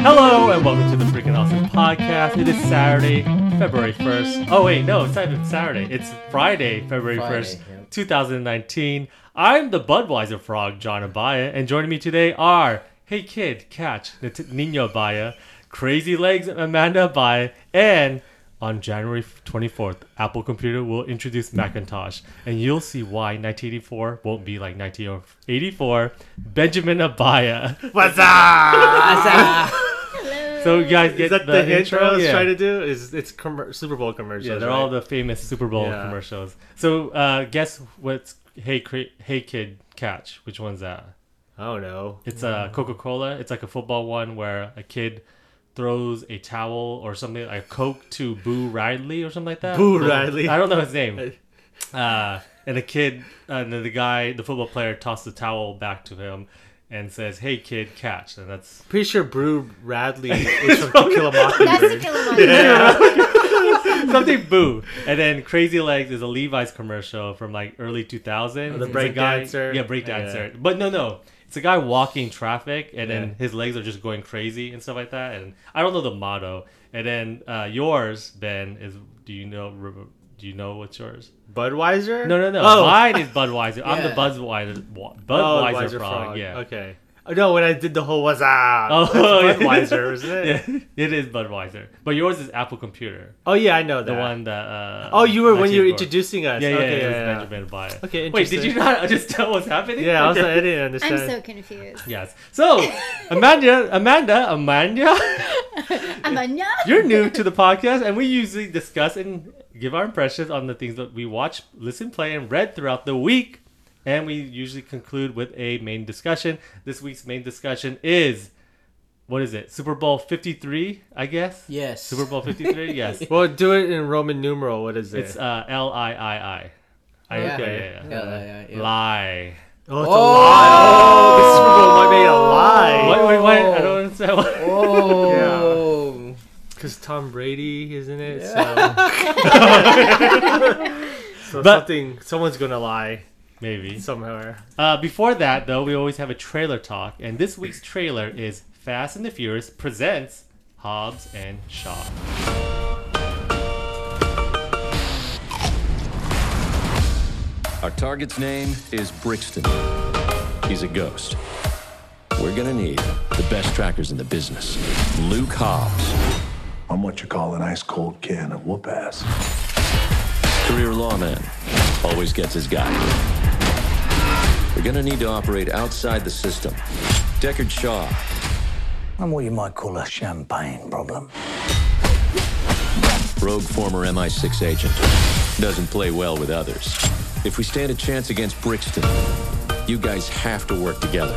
Hello and welcome to the Freaking Awesome Podcast. It is Saturday, February 1st. Oh wait, no, it's not even Saturday. It's Friday, February 1st, 2019. I'm the Budweiser Frog, John Abaya, and joining me today are Hey Kid, Catch, Nino Abaya, Crazy Legs, Amanda Abaya, and on January 24th, Apple Computer will introduce Macintosh, and you'll see why 1984 won't be like 1984. Benjamin Abaya. What's up? So you guys get Is that the intro I was Yeah. trying to do? It's Super Bowl commercials. Yeah, they're right? all the famous Super Bowl commercials. So guess what's Hey Kid, Catch? Which one's that? I don't know. It's a Coca-Cola. It's like a football one where a kid throws a towel or something like Coke to Boo Radley or something like that. Boo Radley. I don't know his name. And the kid, the guy, the football player tosses the towel back to him and says, "Hey kid, catch." And that's Pretty sure Boo Radley is from To Kill a Mockingbird. That's a Kill a Mockingbird. something Boo. And then Crazy Legs is a Levi's commercial from like early 2000s. The It's a break guy- dancer. Yeah, break dancer. Yeah. But no. It's a guy walking traffic, and then Yeah. his legs are just going crazy and stuff like that. And I don't know the motto. And then yours, Ben, is do you know what's yours? Budweiser? No. Oh. Mine is Budweiser. I'm the Yeah. Budweiser Budweiser frog. Yeah. Okay. Oh, no, when I did the whole what's up? Oh, That's Budweiser, isn't it? Yeah, it is Budweiser. But yours is Apple Computer. Oh, yeah, I know that. The one that. Oh, you were when you were 1984. introducing us. Yeah, okay, it was yeah. Benjamin Abaya. Okay, Wait, did interesting. you not understand what's happening? Yeah, I was Okay. like, I didn't understand. I'm so confused. Yes. So, Amanda, Amanda? you're new to the podcast, and we usually discuss and give our impressions on the things that we watch, listen, play, and read throughout the week. And we usually conclude with a main discussion. This week's main discussion is, what is it? Super Bowl 53, I guess? Yes. Super Bowl 53? Yes. Well, do it in Roman numeral. What is it? It's L-I-I-I. Yeah. Okay, Yeah. Lie. Oh, it's a lie. Oh, the Super Bowl might made a lie. What? I don't understand. What? Oh. Because Tom Brady is in it, Yeah. so But- someone's gonna lie Maybe. somewhere. Before that, though, we always have a trailer talk, and this week's trailer is Fast and the Furious presents Hobbs and Shaw. Our target's name is Brixton. He's a ghost. We're gonna need the best trackers in the business. Luke Hobbs, I'm what you call an ice-cold can of whoop ass. career lawman, always gets his guy. We're gonna need to operate outside the system. Deckard Shaw, I'm what you might call a champagne problem. rogue former MI6 agent, doesn't play well with others. If we stand a chance against Brixton, you guys have to work together.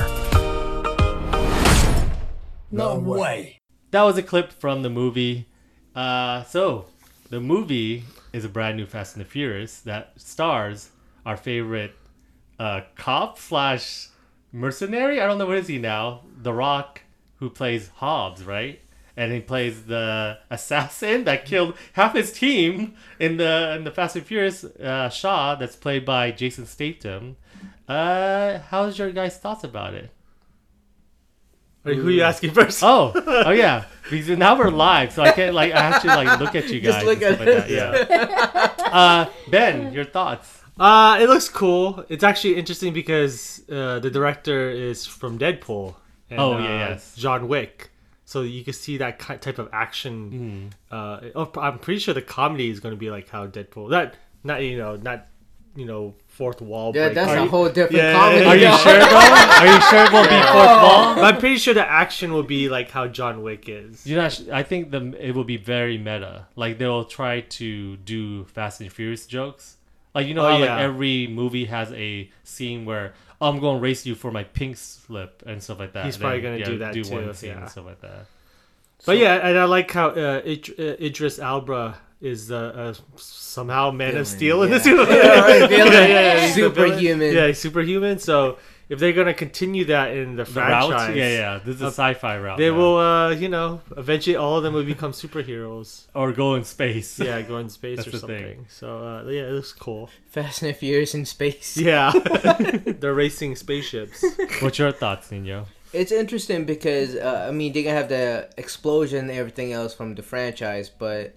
No way. That was a clip from the movie. So, the movie is a brand new Fast and the Furious that stars our favorite cop slash mercenary. I don't know, what is he now? The Rock, who plays Hobbs, right? And he plays the assassin that killed half his team in the Fast and Furious. Shaw, that's played by Jason Statham. How's your guys' thoughts about it? Wait, who are you asking first? Oh yeah. Because now we're live, so I can't I have to look at you guys. Just look and at stuff like that. Yeah. Ben, your thoughts? It looks cool. It's actually interesting because the director is from Deadpool. And, Yes. John Wick. So you can see that type of action. I'm pretty sure the comedy is going to be like how Deadpool. Not fourth wall. Yeah, break. that's Are a you- whole different Yeah. comedy. Are you though. sure though? Are you sure it will be fourth wall? But I'm pretty sure the action will be like how John Wick is. You're not. I think it will be very meta. Like they'll try to do Fast and Furious jokes. Like how yeah. every movie has a scene where I'm going to race you for my pink slip and stuff like that. He's And probably then, gonna do that too, one scene yeah. and stuff like that. But yeah, and I like how Idris Elba is somehow Man of Steel in this movie. Yeah, right, villain. he's the villain. Superhuman. Yeah, he's superhuman. So if they're gonna continue that in the The route? franchise, Yeah. This is a sci-fi route. they now. will, eventually all of them will become superheroes. Or go in space. Yeah, go in space That's or the something. thing. So yeah, it looks cool. Fast and Furious in space. Yeah, they're racing spaceships. What's your thoughts, Nino? It's interesting because I mean they're gonna have the explosion and everything else from the franchise, but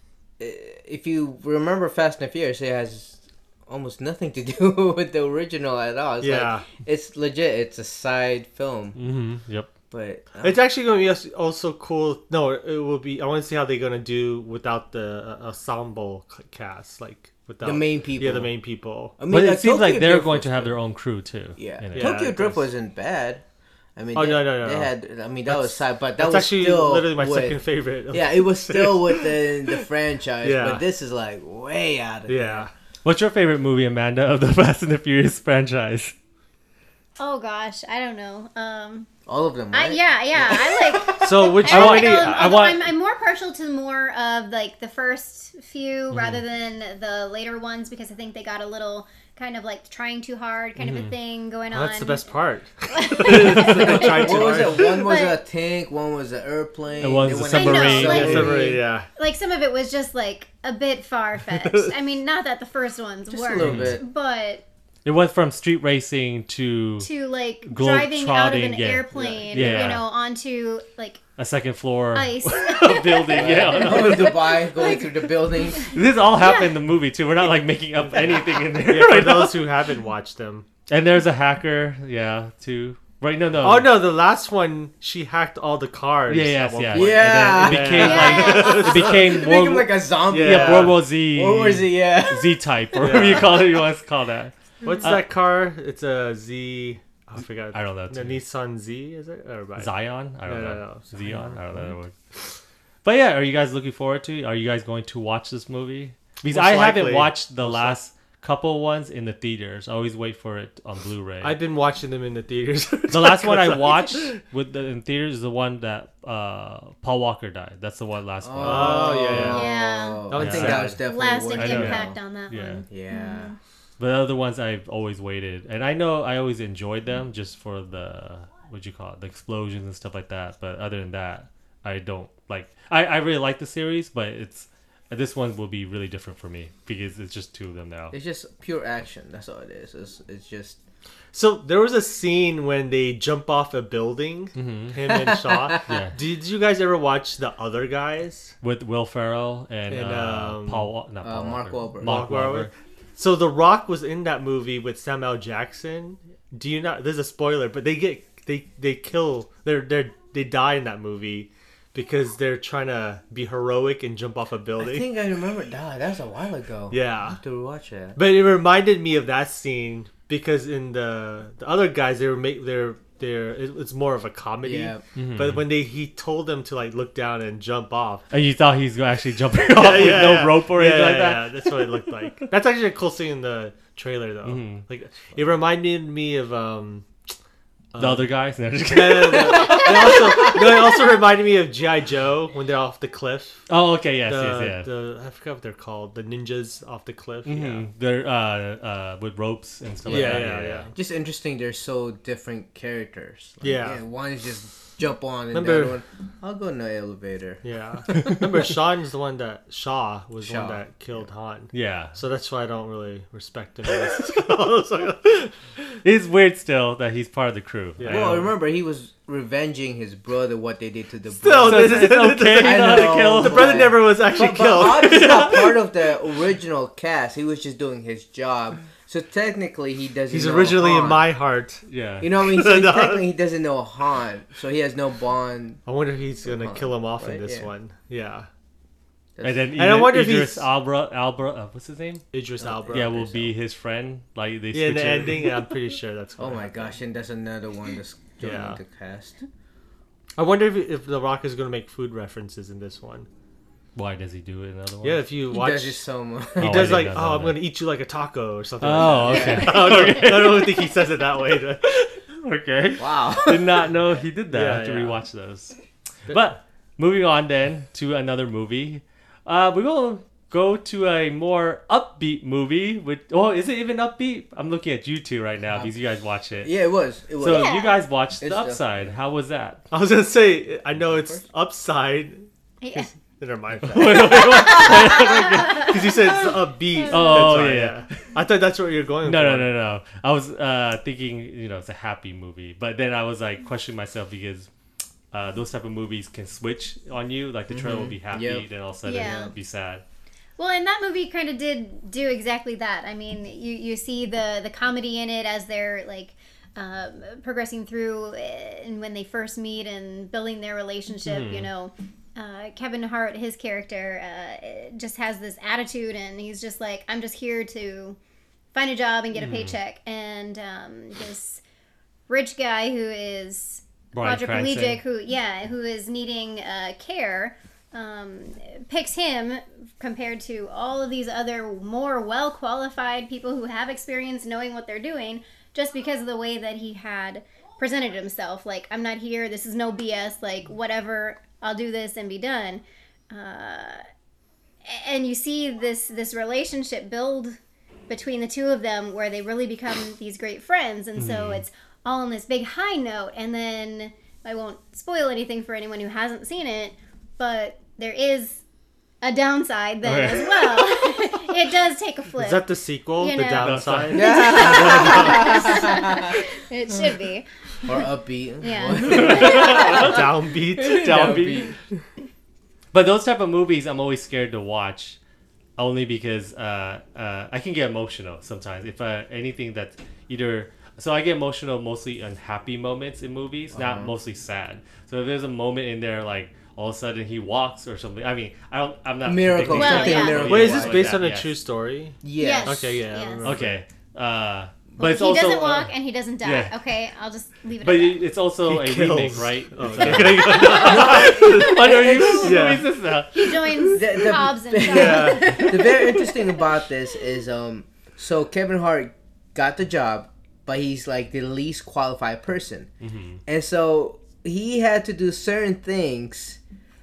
if you remember Fast and Furious, it has almost nothing to do with the original at all. It's Yeah. like, it's legit. It's a side film, Mm-hmm. Yep. but It's actually going to be also cool. No, it will be. I want to see how they're going to do without the ensemble cast, like without the main people. Yeah, the main people. I mean, But it seems like Tokyo they're Drift going was to have good. their own crew too. Yeah, in it. Yeah, Tokyo it Drift does. wasn't bad. I mean, Oh, they, no. they had. I mean, that was side, but that That's was actually still literally my with- second favorite. Yeah, it was still within the franchise, Yeah. but this is like way out of Yeah. What's your favorite movie, Amanda, of the Fast and the Furious franchise? Oh gosh, I don't know. all of them. Right? Yeah, I like. So which I, one? although I'm more partial to more of like the first few rather than the later ones because I think they got a little kind of like trying too hard kind of a thing going on. That's the best part. What was hard. it? One was But- a tank. One was an airplane. And one's they a went submarine. on a I know, like- Submarine, yeah. Like some of it was just like a bit far fetched. I mean, not that the first ones Just a weren't, little bit. but It went from street racing to to like Globe driving out of an trotting, yeah. airplane, Yeah. you know, onto like a second floor ice. building. Yeah. Oh, Dubai, going through the building. This all happened in the movie too. We're not like making up anything in there. Yeah, for right now. those who haven't watched them. And there's a hacker, yeah, too. Right? No. Oh no, the last one she hacked all the cars. Yeah, at yes, one yeah. point. Yeah. And then it became Yeah. like it became Make him World, like a zombie. Yeah. World War Z. What was it? Yeah. Z type or whatever you call it. You want to call that? What's that car? It's a Z. Oh, I forgot. I don't know, The too. Nissan Z is it? Or right. Zion? I don't No, know. no. Zion? I don't know that word. But yeah, are you guys looking forward to it? Are you guys going to watch this movie? Because Most I likely. haven't watched the last couple ones in the theaters. I always wait for it on Blu-ray. I've been watching them in the theaters. The last one I watched in theaters is the one that Paul Walker died. That's the one last one. Oh, yeah. Yeah. I Yeah. think that was definitely lasting I know. impact on that Yeah. one. Yeah. But the other ones I've always waited, and I know I always enjoyed them just for the what you call it, the explosions and stuff like that. But other than that, I don't like. I really like the series, but this one will be really different for me because it's just two of them now. It's just pure action. That's all it is. It's just. So there was a scene when they jump off a building, him and Shaw. Yeah. Did you guys ever watch The Other Guys? With Will Ferrell and, And, not Paul Mark Walker. Wahlberg. Mark Wahlberg. So The Rock was in that movie with Samuel Jackson. Do you not? There's a spoiler, but they die in that movie because they're trying to be heroic and jump off a I building. think I remember. That was a while ago. I Yeah, have to watch that. but it reminded me of that scene because in the other guys it's more of a comedy. Yeah. But when he told them to like look down and jump off. And you thought he's actually jumping off with no rope or anything like that? Yeah, that's what it looked like. That's actually a cool scene in the trailer, though. Like it reminded me of The other guys? No, just no, it also reminded me of G.I. Joe when they're off the cliff. Oh, okay, yes, yes. I forgot what they're called. The ninjas off the cliff. Mhm. They're with ropes and stuff like that. Yeah. Just interesting. They're so different characters. Like, Yeah. One is just jump on, and the Remember- other one, I'll go in the elevator. Yeah. Remember, Shaw was the one that Shaw. killed Han. Yeah. So that's why I don't really respect him. It's weird still that he's part of the crew. Yeah. Well, remember he was revenging his brother what they did to the Still, brother. So it's okay I not to know, kill. the brother never was actually But killed. Han is not part of the original cast. He was just doing his job. So technically, he doesn't. He's know originally in Han. my heart. Yeah. You know what I mean? So No. technically, he doesn't know Han, so he has no bond. I wonder if he's gonna kill him off in Right, this yeah. one. Yeah, And then And I wonder if Idris he's- Alba, what's his name? Idris Elba. Yeah, will be his friend. Like they Yeah, in switch the it. ending, yeah, I'm pretty sure that's. Oh gonna my happen. gosh! And that's another one that's joining Yeah. the cast. I wonder if The Rock is gonna make food references in this one. Why does he do it in another one? Yeah, if you He watch, does it so much. he Oh, I does did like, not know oh, I'm that. gonna eat you like a taco or something. Oh, like okay. that. I don't think he says it that way. But Okay. Wow. Did not know he did that. I have to Yeah. rewatch those. But moving on then to another movie. We're going to go to a more upbeat movie. Is it even upbeat? I'm looking at you two right now because you guys watch it. Yeah, it was. It was. So Yeah. you guys watched It's The Upside. How was that? I was gonna say, I know it's upside. Yeah. Never mind. Because you said it's upbeat. Oh, That's why, yeah. I thought that's what you're going No, for. no. I was thinking, it's a happy movie, but then I was like questioning myself because those type of movies can switch on you. Like the trailer will be happy, Yep. then all of a sudden Yeah. it'll be sad. Well, and that movie kind of did do exactly that. I mean, you see the comedy in it as they're like progressing through and when they first meet and building their relationship. Kevin Hart, his character, just has this attitude, and he's just like, I'm just here to find a job and get a paycheck. And this rich guy who is Bryan Cranston. quadriplegic, who is needing care, picks him compared to all of these other more well-qualified people who have experience knowing what they're doing, just because of the way that he had presented himself. Like, I'm not here, this is no BS, like, whatever, I'll do this and be done. And you see this relationship build between the two of them where they really become these great friends. And so it's all on this big high note. And then I won't spoil anything for anyone who hasn't seen it, but there is a downside then as well. It does take a flip. Is that the sequel? You The know. Downside? It should be. Or upbeat. Yeah. Downbeat? But those type of movies, I'm always scared to watch, only because I can get emotional sometimes. If anything that's either, so I get emotional mostly on happy moments in movies, not mostly sad. So if there's a moment in there like all of a sudden he walks or something, I mean, I'm not Miracle. predicting Well, something yeah. Miracle. Wait, is this like based that, on a yes. true story? Yes. Okay, yeah, I Yes. remember. Okay, but Well, it's he also doesn't walk and he doesn't die. yeah. Okay, I'll just leave it but at that. it's also a He kills. remake, right? Oh, It's okay. What are you? Yeah. What is this now? He joins The- Hobbs and Shaw. Yeah. The very interesting about this is so Kevin Hart got the job, but he's like the least qualified person, and so he had to do certain things.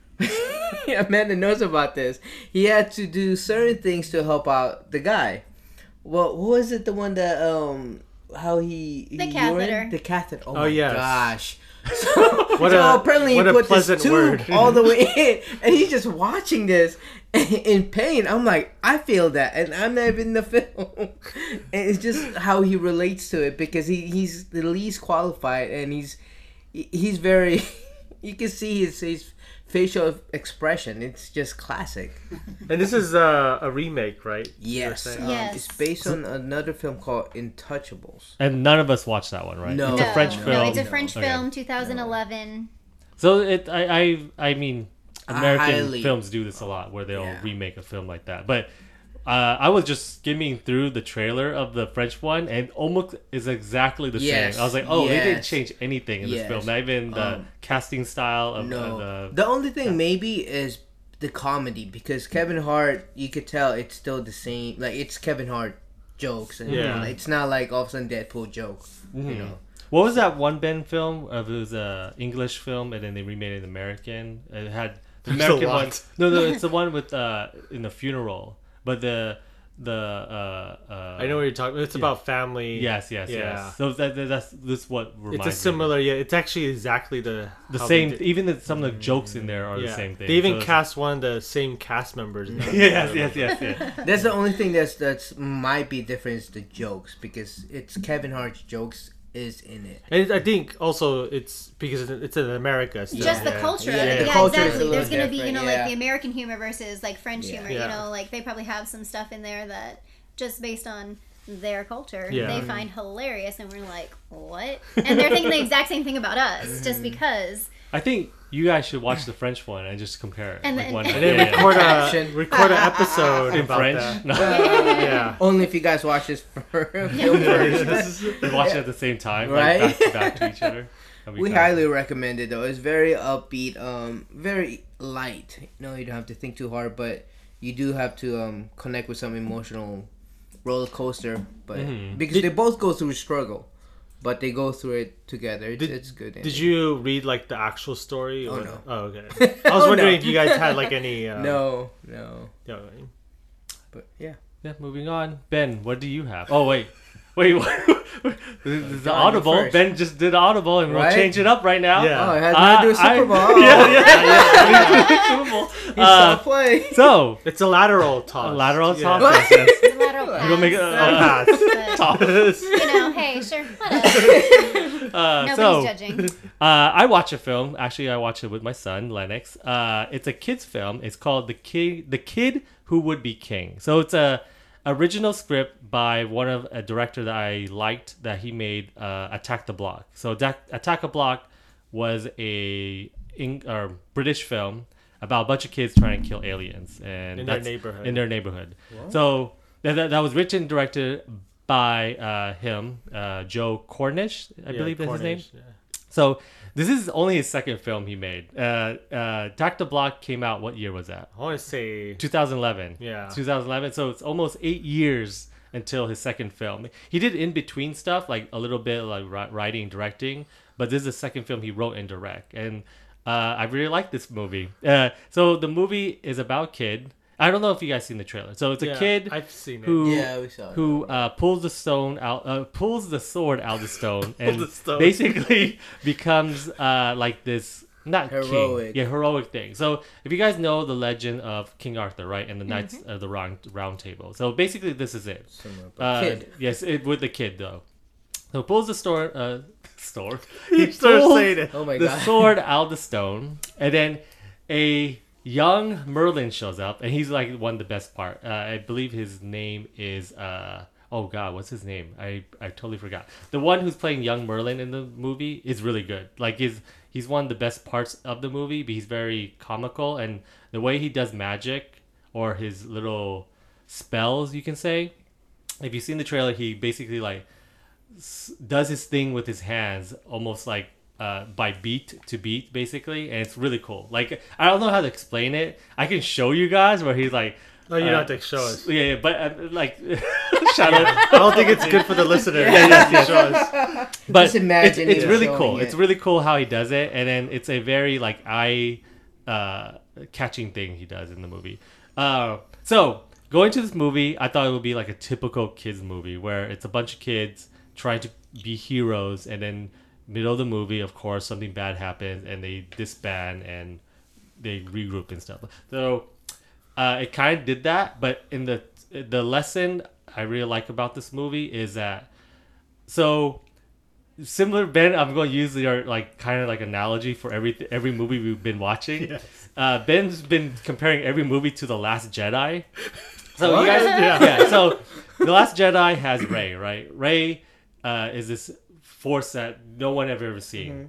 Amanda knows about this. He had to do certain things to help out the guy. Well, what was it? The one that how he The catheter. The catheter. Oh, Oh, my yes. gosh. What So a apparently what he a put this pleasant tube word. all the way in, and he's just watching this in pain. I'm like, I feel that, and I'm not even in the film. And it's just how he relates to it because he's the least qualified, and he's very. You can see his facial expression. It's just classic. And this is a remake, right? Yes, You're saying? Yes. it's based on another film called Intouchables. And none of us watched that one, right? No. It's a French No, film. it's a French Okay. film, 2011. So I mean, American Highly- films do this a lot, where they'll Yeah. remake a film like that. But I was just skimming through the trailer of the French one, and almost is exactly the Yes, same. I was like, oh, they didn't yes. change anything in this Yes. film, not even the casting style of No, the. the only thing maybe is the comedy because Kevin Hart, you could tell it's still the same. Like it's Kevin Hart jokes, and Yeah. it's not like all of a sudden Deadpool joke. You know, What was that one Ben film? It was a English film, and then they remade it American. It had the There's a American lot. one. No, it's the one with in the funeral, but the I know what you're talking about. It's about family. Yes. Yeah. So that's what reminds It's me. a similar, yeah. It's actually exactly the how same. they did- Even some of the jokes in there are the yeah. same thing. They even So it's- cast one of the same cast members. In that. Yes. that's the only thing that's might be different is the jokes because it's Kevin Hart's jokes is in it. And I think also it's because it's in America. Still. Just the Yeah. culture of Yeah, it. the Yeah, culture is a exactly. little There's going to be, different, like yeah. the American humor versus like French humor. Yeah. You know, like they probably have some stuff in there that just based on their culture Yeah. they find hilarious, and we're like, what? And they're thinking the exact same thing about us, just because. I think you guys should watch the French one and just compare it. And like then- one, And then yeah, Caption. record an episode in about French. that. No, Yeah. Only if you guys watch this film first. we watch it at the same time, Right? like back to back to each other. That'd be We fun. highly recommend it though. It's very upbeat, very light. You know, you don't have to think too hard, but you do have to connect with some emotional roller coaster. But because they both go through struggle, but they go through it together. It's good. Did you read like the actual story? Or? Oh, no. Oh, okay. I was Oh, wondering no. if you guys had like any. No. Yeah, But yeah. Yeah, moving on. Ben, what do you have? Oh wait, Wait, what? This is John, audible. you first. Ben just did audible, and we'll Right? change it up right now. Yeah. Oh, it has nothing to do with Super Bowl. yeah. Super Bowl. He saw play. So It's a lateral toss. lateral Yeah. toss. Yes, yes. It's a lateral pass. We'll make it Pass. But, toss. you know, hey, sure, whatever. Nobody's So judging. I watch a film. Actually, I watch it with my son Lennox. It's a kids film. It's called The Kid Who Would Be King. So it's a original script by a director that I liked, that he made Attack the Block. So Attack the Block was a British film about a bunch of kids trying to kill aliens and In their neighborhood. In their neighborhood. So that was written and directed by him, Joe Cornish, I believe that's his name. Yeah. So this is only his second film he made. Attack the Block came out, what year was that? I want to say 2011. Yeah. 2011. So it's almost 8 years until his second film. He did in between stuff, like a little bit like writing, directing, but this is the second film he wrote and direct. And I really like this movie. So the movie is about a kid. I don't know if you guys seen the trailer. So it's a kid I've seen it. who Yeah, we saw it. who pulls the sword out of the stone, and the stone. basically becomes like this not Heroic. king, yeah, heroic thing. So if you guys know the legend of King Arthur, right, and the Knights of the Round Table, so basically this is it. Similar, but kid. Yes, with the kid though. So pulls the sword. He started pulls saying it. Oh my the god. sword out of the stone, and then a young Merlin shows up, and he's like one of the best part. I believe his name is oh god, what's his name? I totally forgot. The one who's playing young Merlin in the movie is really good. Like he's one of the best parts of the movie, but he's very comical, and the way he does magic or his little spells, you can say. If you've seen the trailer, he basically like does his thing with his hands, almost like by beat to beat, basically, and it's really cool. Like I don't know how to explain it. I can show you guys where he's like. No, you don't have to show us. Yeah, but like, shout out. I don't think it's good for the listener. Yeah. Show us. But Just imagine it's you really showing cool. it. It's really cool how he does it, and then it's a very like eye catching thing he does in the movie. So going to this movie, I thought it would be like a typical kids movie where it's a bunch of kids trying to be heroes, and then middle of the movie, of course, something bad happens and they disband and they regroup and stuff. So it kind of did that, but in the lesson I really like about this movie is that, so similar, Ben, I'm going to use your like kind of like analogy for every movie we've been watching. Yes. Ben's been comparing every movie to The Last Jedi. So What? you guys, Yeah. So The Last Jedi has Rey, right? Rey is this force that no one ever seen,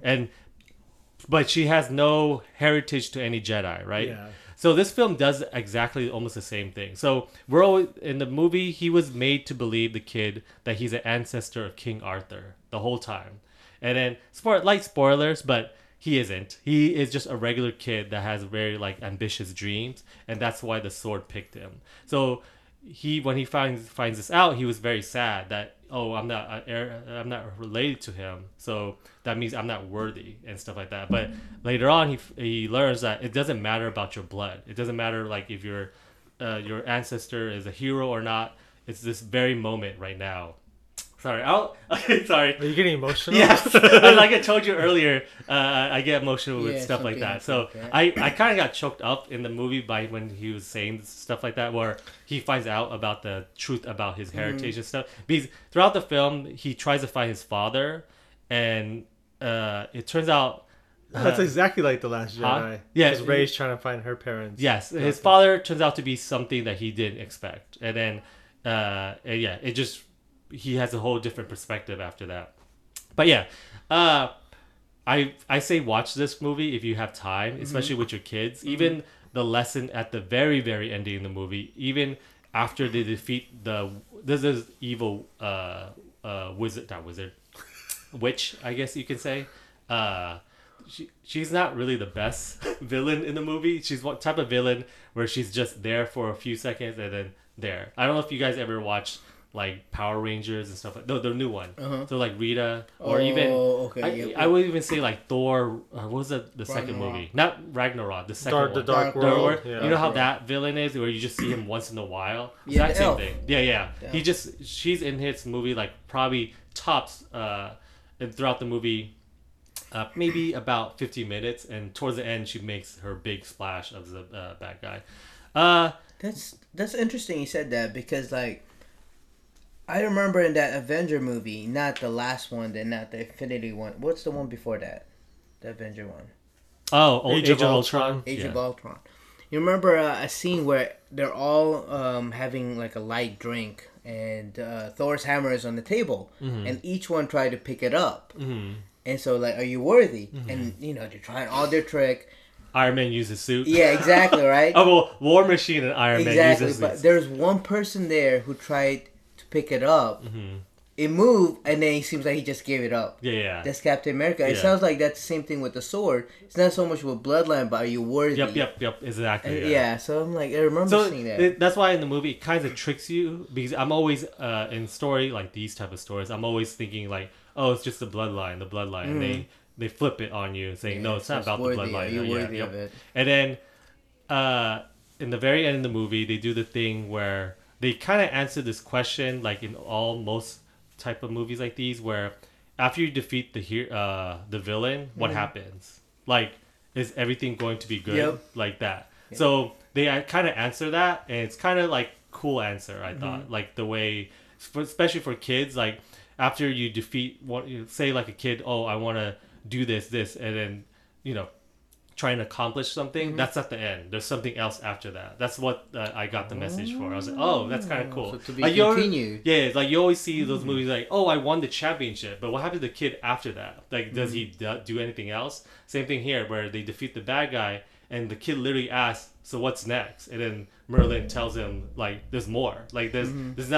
but she has no heritage to any Jedi, right? Yeah. So this film does exactly almost the same thing. So we're always, in the movie, he was made to believe, the kid, that he's an ancestor of King Arthur the whole time. And then light spoilers, but he isn't. He is just a regular kid that has very like ambitious dreams, and that's why the sword picked him. So when he finds this out, he was very sad that, oh, I'm not related to him, so that means I'm not worthy and stuff like that. But later on, he learns that it doesn't matter about your blood. It doesn't matter like if your ancestor is a hero or not. It's this very moment right now. Sorry, sorry. Are you getting emotional? Yes, like I told you earlier, I get emotional with Yeah, stuff like something that. So like I kind of got choked up in the movie by when he was saying stuff like that, where he finds out about the truth about his heritage and stuff. Because throughout the film, he tries to find his father, and it turns out That's exactly like The Last Jedi. Huh? Yeah. Because Rey's trying to find her parents. yes, his father turns out to be something that he didn't expect, and then and yeah, it just, he has a whole different perspective after that. But yeah, I say watch this movie if you have time, especially with your kids. Even the lesson at the very, very ending of the movie, even after they defeat this is evil witch, I guess you can say. She's not really the best villain in the movie. She's one type of villain where she's just there for a few seconds and then there. I don't know if you guys ever watched like Power Rangers and stuff like the new one. Uh-huh. So like Rita, or I would even say like Thor. What was the second movie? Not Ragnarok. The second one. The Dark World. World. You Yeah. know how that villain is, where you just see him once in a while. Yeah, Exact the same elf. thing. Yeah. The She's in his movie like probably tops and throughout the movie. Maybe about 50 minutes, and towards the end, she makes her big splash as the bad guy. That's interesting you said that, because like I remember in that Avenger movie, not the last one, not the Infinity one. What's the one before that? The Avenger one. Age of Ultron. Age of Ultron. You remember a scene where they're all having like a light drink, and Thor's hammer is on the table, and each one tried to pick it up. And so like, are you worthy? And they're trying all their trick. Iron Man uses suit. Yeah, exactly, right? Oh, well, War Machine and Iron Man uses but suits. there's one person there who tried to pick it up. It moved, and then it seems like he just gave it up. Yeah. That's Captain America. It sounds like that's the same thing with the sword. It's not so much with bloodline, but are you worthy? Yep. Exactly. Yeah. So I'm like, I remember seeing that. That's why in the movie it kind of tricks you, because I'm always in story like these type of stories. I'm always thinking like, oh, it's just the bloodline, and they flip it on you, saying no, it's not about the bloodline. Are you worthy of it? And then in the very end of the movie, they do the thing where they kind of answer this question, like in most type of movies like these, where after you defeat the villain, what happens? Like, is everything going to be good? Yep. Like that. Yep. So they kind of answer that, and it's kind of like cool answer. I thought, like the way, especially for kids, like after you defeat say like a kid, oh, I want to do this, and then trying to accomplish something. That's not the end. There's something else after that. That's what I got the message for. I was like, oh, that's kind of cool. So to be like continued. Yeah, like you always see those movies like, oh, I won the championship, but what happened to the kid after that? Like, does he do anything else? Same thing here, where they defeat the bad guy, and the kid literally asks, so what's next? And then Merlin tells him, like, there's more. Like, this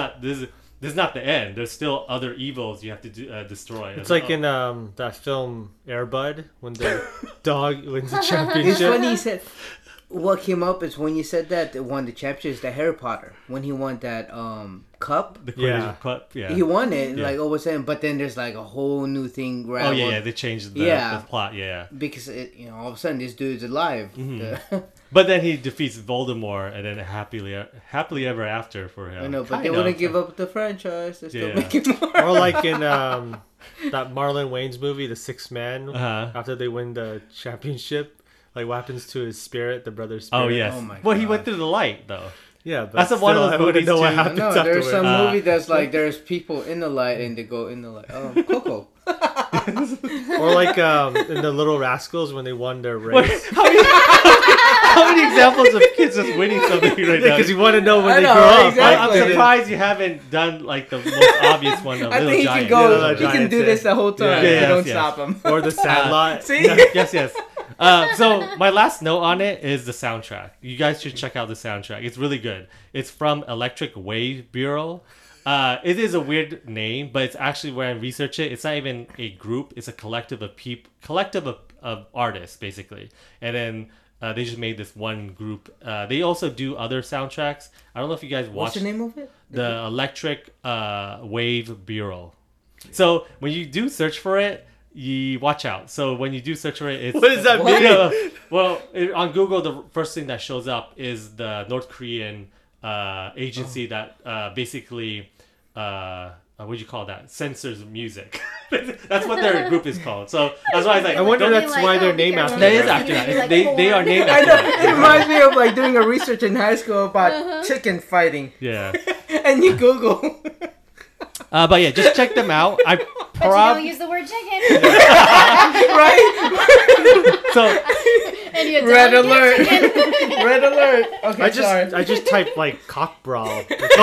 is not the end. There's still other evils you have to destroy. It's like in that film Air Bud, when the dog wins the championship. It's funny you said. What came up is when you said that they won the championship is the Harry Potter, when he won that cup. The Quidditch cup. Yeah. He won it, like all of a sudden, but then there's like a whole new thing. Oh yeah, they changed the plot. Yeah. Because all of a sudden this dude's alive. But then he defeats Voldemort, and then happily ever after for him. I know, but they wouldn't give up the franchise. They're still making more. Or like in that Marlon Wayans movie, The Sixth Man. After they win the championship, like what happens to his spirit, the brother's spirit? Oh yes. Oh my well, God. he went through the light though. Yeah, but that's one of those movies know what too. happens No, there's afterwards. some movie that's like there's people in the light and they go in the light. Coco. Or like in the Little Rascals when they won their race. How many examples of kids just winning something right now? Because you want to know when I they know, grow up. exactly. I'm surprised you haven't done like the most obvious one of I Little think he Giants. can go. Little He can Giants, do this yeah. the whole time. Yeah, You yes, don't yes. stop him. Or The Sandlot. See? Yes. So my last note on it is the soundtrack. You guys should check out the soundtrack. It's really good. It's from Electric Wave Bureau. It is a weird name, but it's actually, when I research it, it's not even a group. It's a collective of artists, basically. And then they just made this one group. They also do other soundtracks. I don't know if you guys watch What's the name of it? the Electric Wave Bureau. So when you do search for it, you watch out. So when you do search for it, it's What does that mean? Well, on Google, the first thing that shows up is the North Korean agency that basically what do you call that? Censors music. That's what their group is called. So that's why I was like, I wonder don't- that's why they're named after That is that. after that. They are named I after know. that. It reminds me of like doing a research in high school about chicken fighting, Yeah. and you Google. But yeah, just check them out. I But you don't probably use the word chicken. Right? so And you Red don't get alert. chicken. Red alert. Okay, I just typed like cock brawl.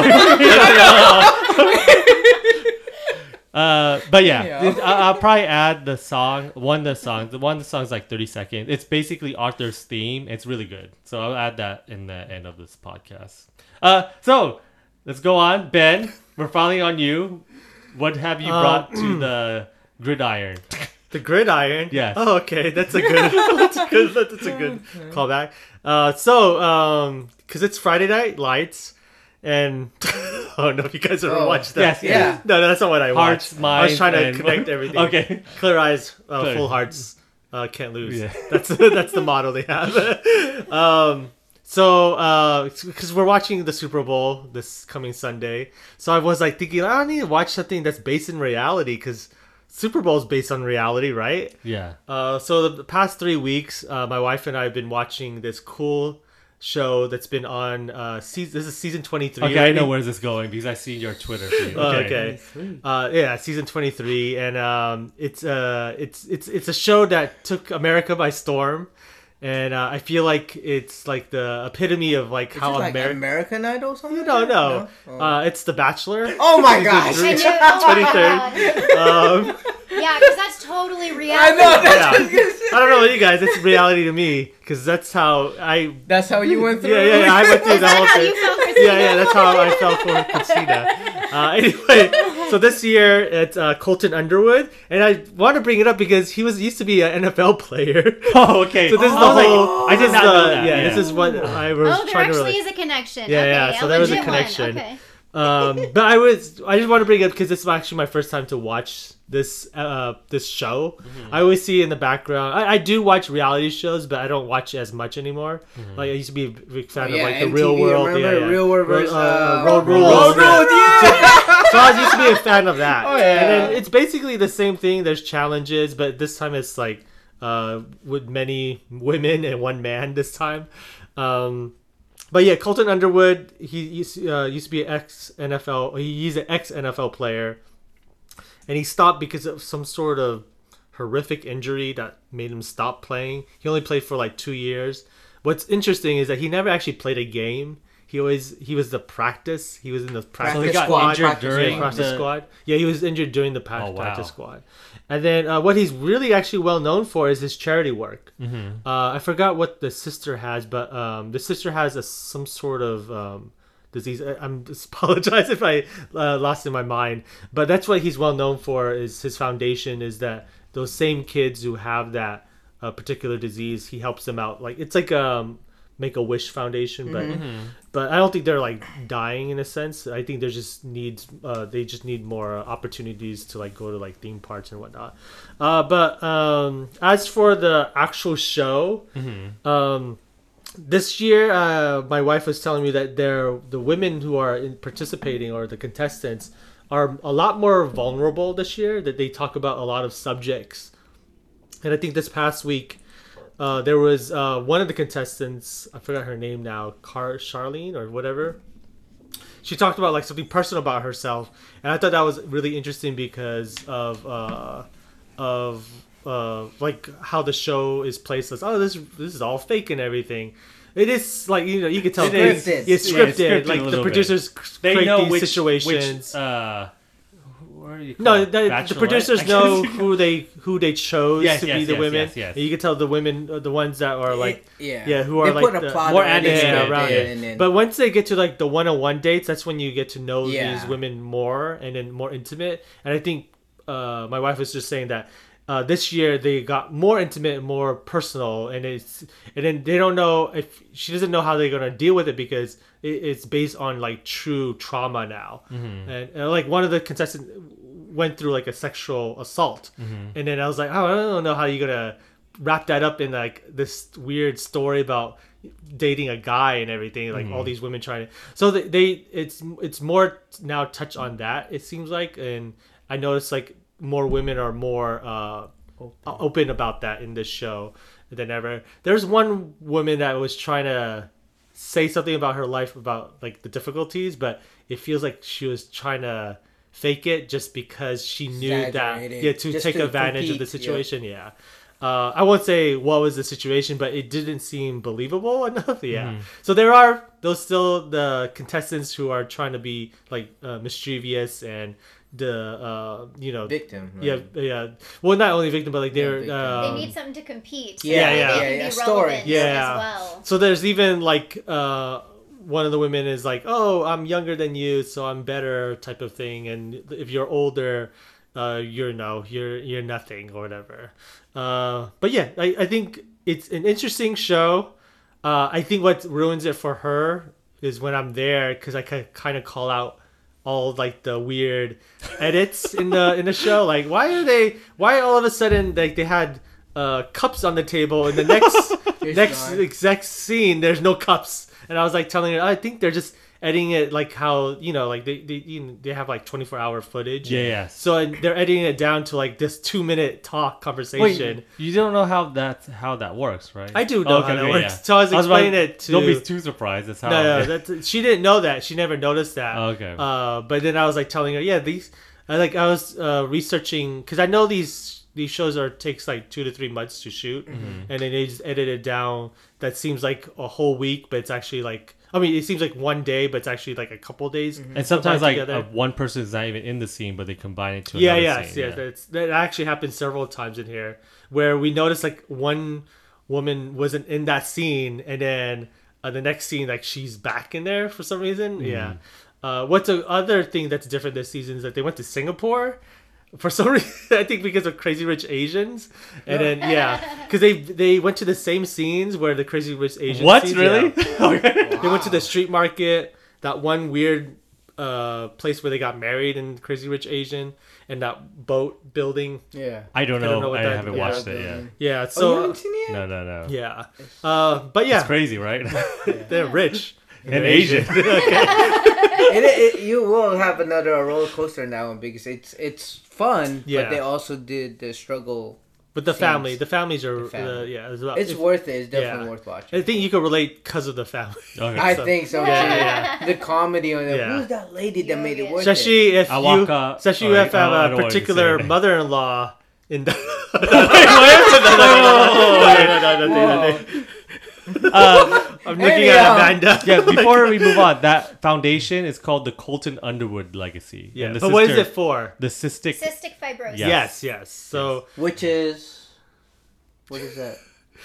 but yeah, Yeah. I'll probably add the song. One of the songs like 30 seconds. It's basically Arthur's theme. It's really good. So I'll add that in the end of this podcast. So let's go on. Ben, we're finally on you. What have you brought to the gridiron? The gridiron. Yes. Oh, okay. That's a good. That's a good callback. So, because it's Friday Night Lights, And I don't know if you guys ever Oh, watched that. yes, yeah. No, that's not what I Hearts, watched. I was trying to minds, and- connect everything. Okay. Clear eyes, Clear. full hearts, can't lose. Yeah. That's the motto they have. So because we're watching the Super Bowl this coming Sunday, so I was like thinking I need to watch something that's based in reality because Super Bowl is based on reality, right? Yeah. So the past 3 weeks, my wife and I have been watching this cool show that's been on. This is season 23. Okay, I already. know where this is going because I see your Twitter feed. Okay. Yeah, season 23, and it's a show that took America by storm, and I feel like it's like the epitome of like Is how it like America. American Idol or something? No, like that? no. Oh. It's The Bachelor. Oh my Season gosh! three. I knew, oh my 23rd. God. Yeah, because that's totally I reality. know. That's, Yeah. what I was gonna say. I don't know about you guys. It's reality to me because that's how I. That's how you went through. Yeah, I went through the whole How thing. you felt, Christina? Yeah, that's how I felt for Christina. Anyway, so this year it's Colton Underwood, and I want to bring it up because he used to be an NFL player. Oh, okay. So this is I the was like, whole. I did not know that. Yeah, this is what I was Oh, there trying to. actually is a connection. Yeah, okay, yeah, so there was a legit one. connection. Okay. But I just want to bring it up because this is actually my first time to watch this show. I always see it in the background. I do watch reality shows, but I don't watch as much anymore. Like I used to be a big fan of like the MTV, Real World. remember? Real World versus, Road Rules. Road Rules, yeah. So I used to be a fan of that. Oh, yeah. And then it's basically the same thing. There's challenges, but this time it's like with many women and one man this time. But yeah, Colton Underwood, he used to be an ex-NFL. He's an ex-NFL player, and he stopped because of some sort of horrific injury that made him stop playing. He only played for like 2 years. What's interesting is that he never actually played a game. He was the practice. He was in the practice So he got squad, injured practice during practice the... squad. Yeah, he was injured during the Oh, wow. practice squad. And then what he's really actually well known for is his charity work. I forgot what the sister has, but the sister has some sort of disease. I'm just apologize if I lost in my mind, but that's what he's well known for. Is his foundation is that those same kids who have that particular disease, he helps them out. Like it's like Make-A-Wish Foundation, but I don't think they're like dying in a sense. I think they just need more opportunities to like go to like theme parks and whatnot. But as for the actual show, this year my wife was telling me that the women who are participating or the contestants are a lot more vulnerable this year. That they talk about a lot of subjects, and I think this past week. There was one of the contestants, I forgot her name now, Charlene or whatever. She talked about like something personal about herself, and I thought that was really interesting because of like how the show is placed as this is all fake and everything. It is like you can tell It is. it's Yeah, scripted. it's scripted a Like the little bit. producers They create know these which situations. what do you call No, it? the Bachelorette? producers I know guess. who they chose Yes, to yes, be the yes, women. yes, yes. And you can tell the women, the ones that are like, yeah, who are they like put a the, plot more already animated, around yeah. it. and then, But once they get to like the one-on-one dates, that's when you get to know Yeah. these women more and then more intimate. And I think my wife was just saying that this year they got more intimate and more personal, and then they don't know if she doesn't know how they're gonna deal with it because it's based on like true trauma now. And like one of the contestants went through like a sexual assault, and then I was like, oh, I don't know how you're gonna wrap that up in like this weird story about dating a guy and everything, like all these women trying to. So it's more now touch on that, it seems like, and I noticed like more women are more open about that in this show than ever. There's one woman that was trying to say something about her life about like the difficulties, but it feels like she was trying to fake it just because she knew that Exaggerated. to Just take to advantage of compete, the situation. Yeah. I won't say what was the situation, but it didn't seem believable enough. Yeah. So there are those still the contestants who are trying to be like mischievous and the victim. yeah, yeah. Well, not only victim, but like they're victim. They need something to compete. So Yeah, that yeah, they yeah, can yeah, be story. relevant Yeah. as well. So there's even like one of the women is like, oh, I'm younger than you, so I'm better type of thing, and if you're older, you're nothing or whatever. But yeah, I think it's an interesting show. I think what ruins it for her is when I'm there because I kind of call out all like the weird edits in the show. Like why all of a sudden like they had cups on the table and the next exact scene there's no cups, and I was like telling her I think they're just editing it like how like they have like 24-hour footage. Yeah. So they're editing it down to like this 2-minute talk conversation. Wait, you don't know how that works, right? I do know how that works. So I was explaining it to. Don't be too surprised. That's how. No, she didn't know that. She never noticed that. Okay. But then I was like telling her, yeah, I was researching because I know these shows takes like 2 to 3 months to shoot, and then they just edit it down. That seems like a whole week, but it's actually like. I mean, it seems like one day, but it's actually like a couple days. And sometimes like one person is not even in the scene, but they combine it to another scene. That actually happened several times in here, where we noticed like one woman wasn't in that scene, and then the next scene like she's back in there for some reason. Yeah. What's the other thing that's different this season is that they went to Singapore. For some reason, I think because of Crazy Rich Asians, and then because they went to the same scenes where the Crazy Rich Asians. What scenes, really? Wow. They went to the street market, that one weird place where they got married in Crazy Rich Asian, and that boat building. Yeah, I don't know. I haven't watched it yet. Yeah, so you haven't seen it yet? No. Yeah, but yeah, it's crazy, right? They're rich and Asian. You will have another roller coaster now because it's fun, but they also did the struggle. But the families are it's worth it. It's definitely worth watching. I think you can relate because of the family. Okay. I think so. Yeah. The comedy on it. Who's that lady that made it worth especially it? Especially if you have a particular mother-in-law in the. I'm looking at Amanda. Yeah, before we move on, that foundation is called the Colton Underwood Legacy. Yeah, but what is it for? The cystic fibrosis. Yes. So, what is that?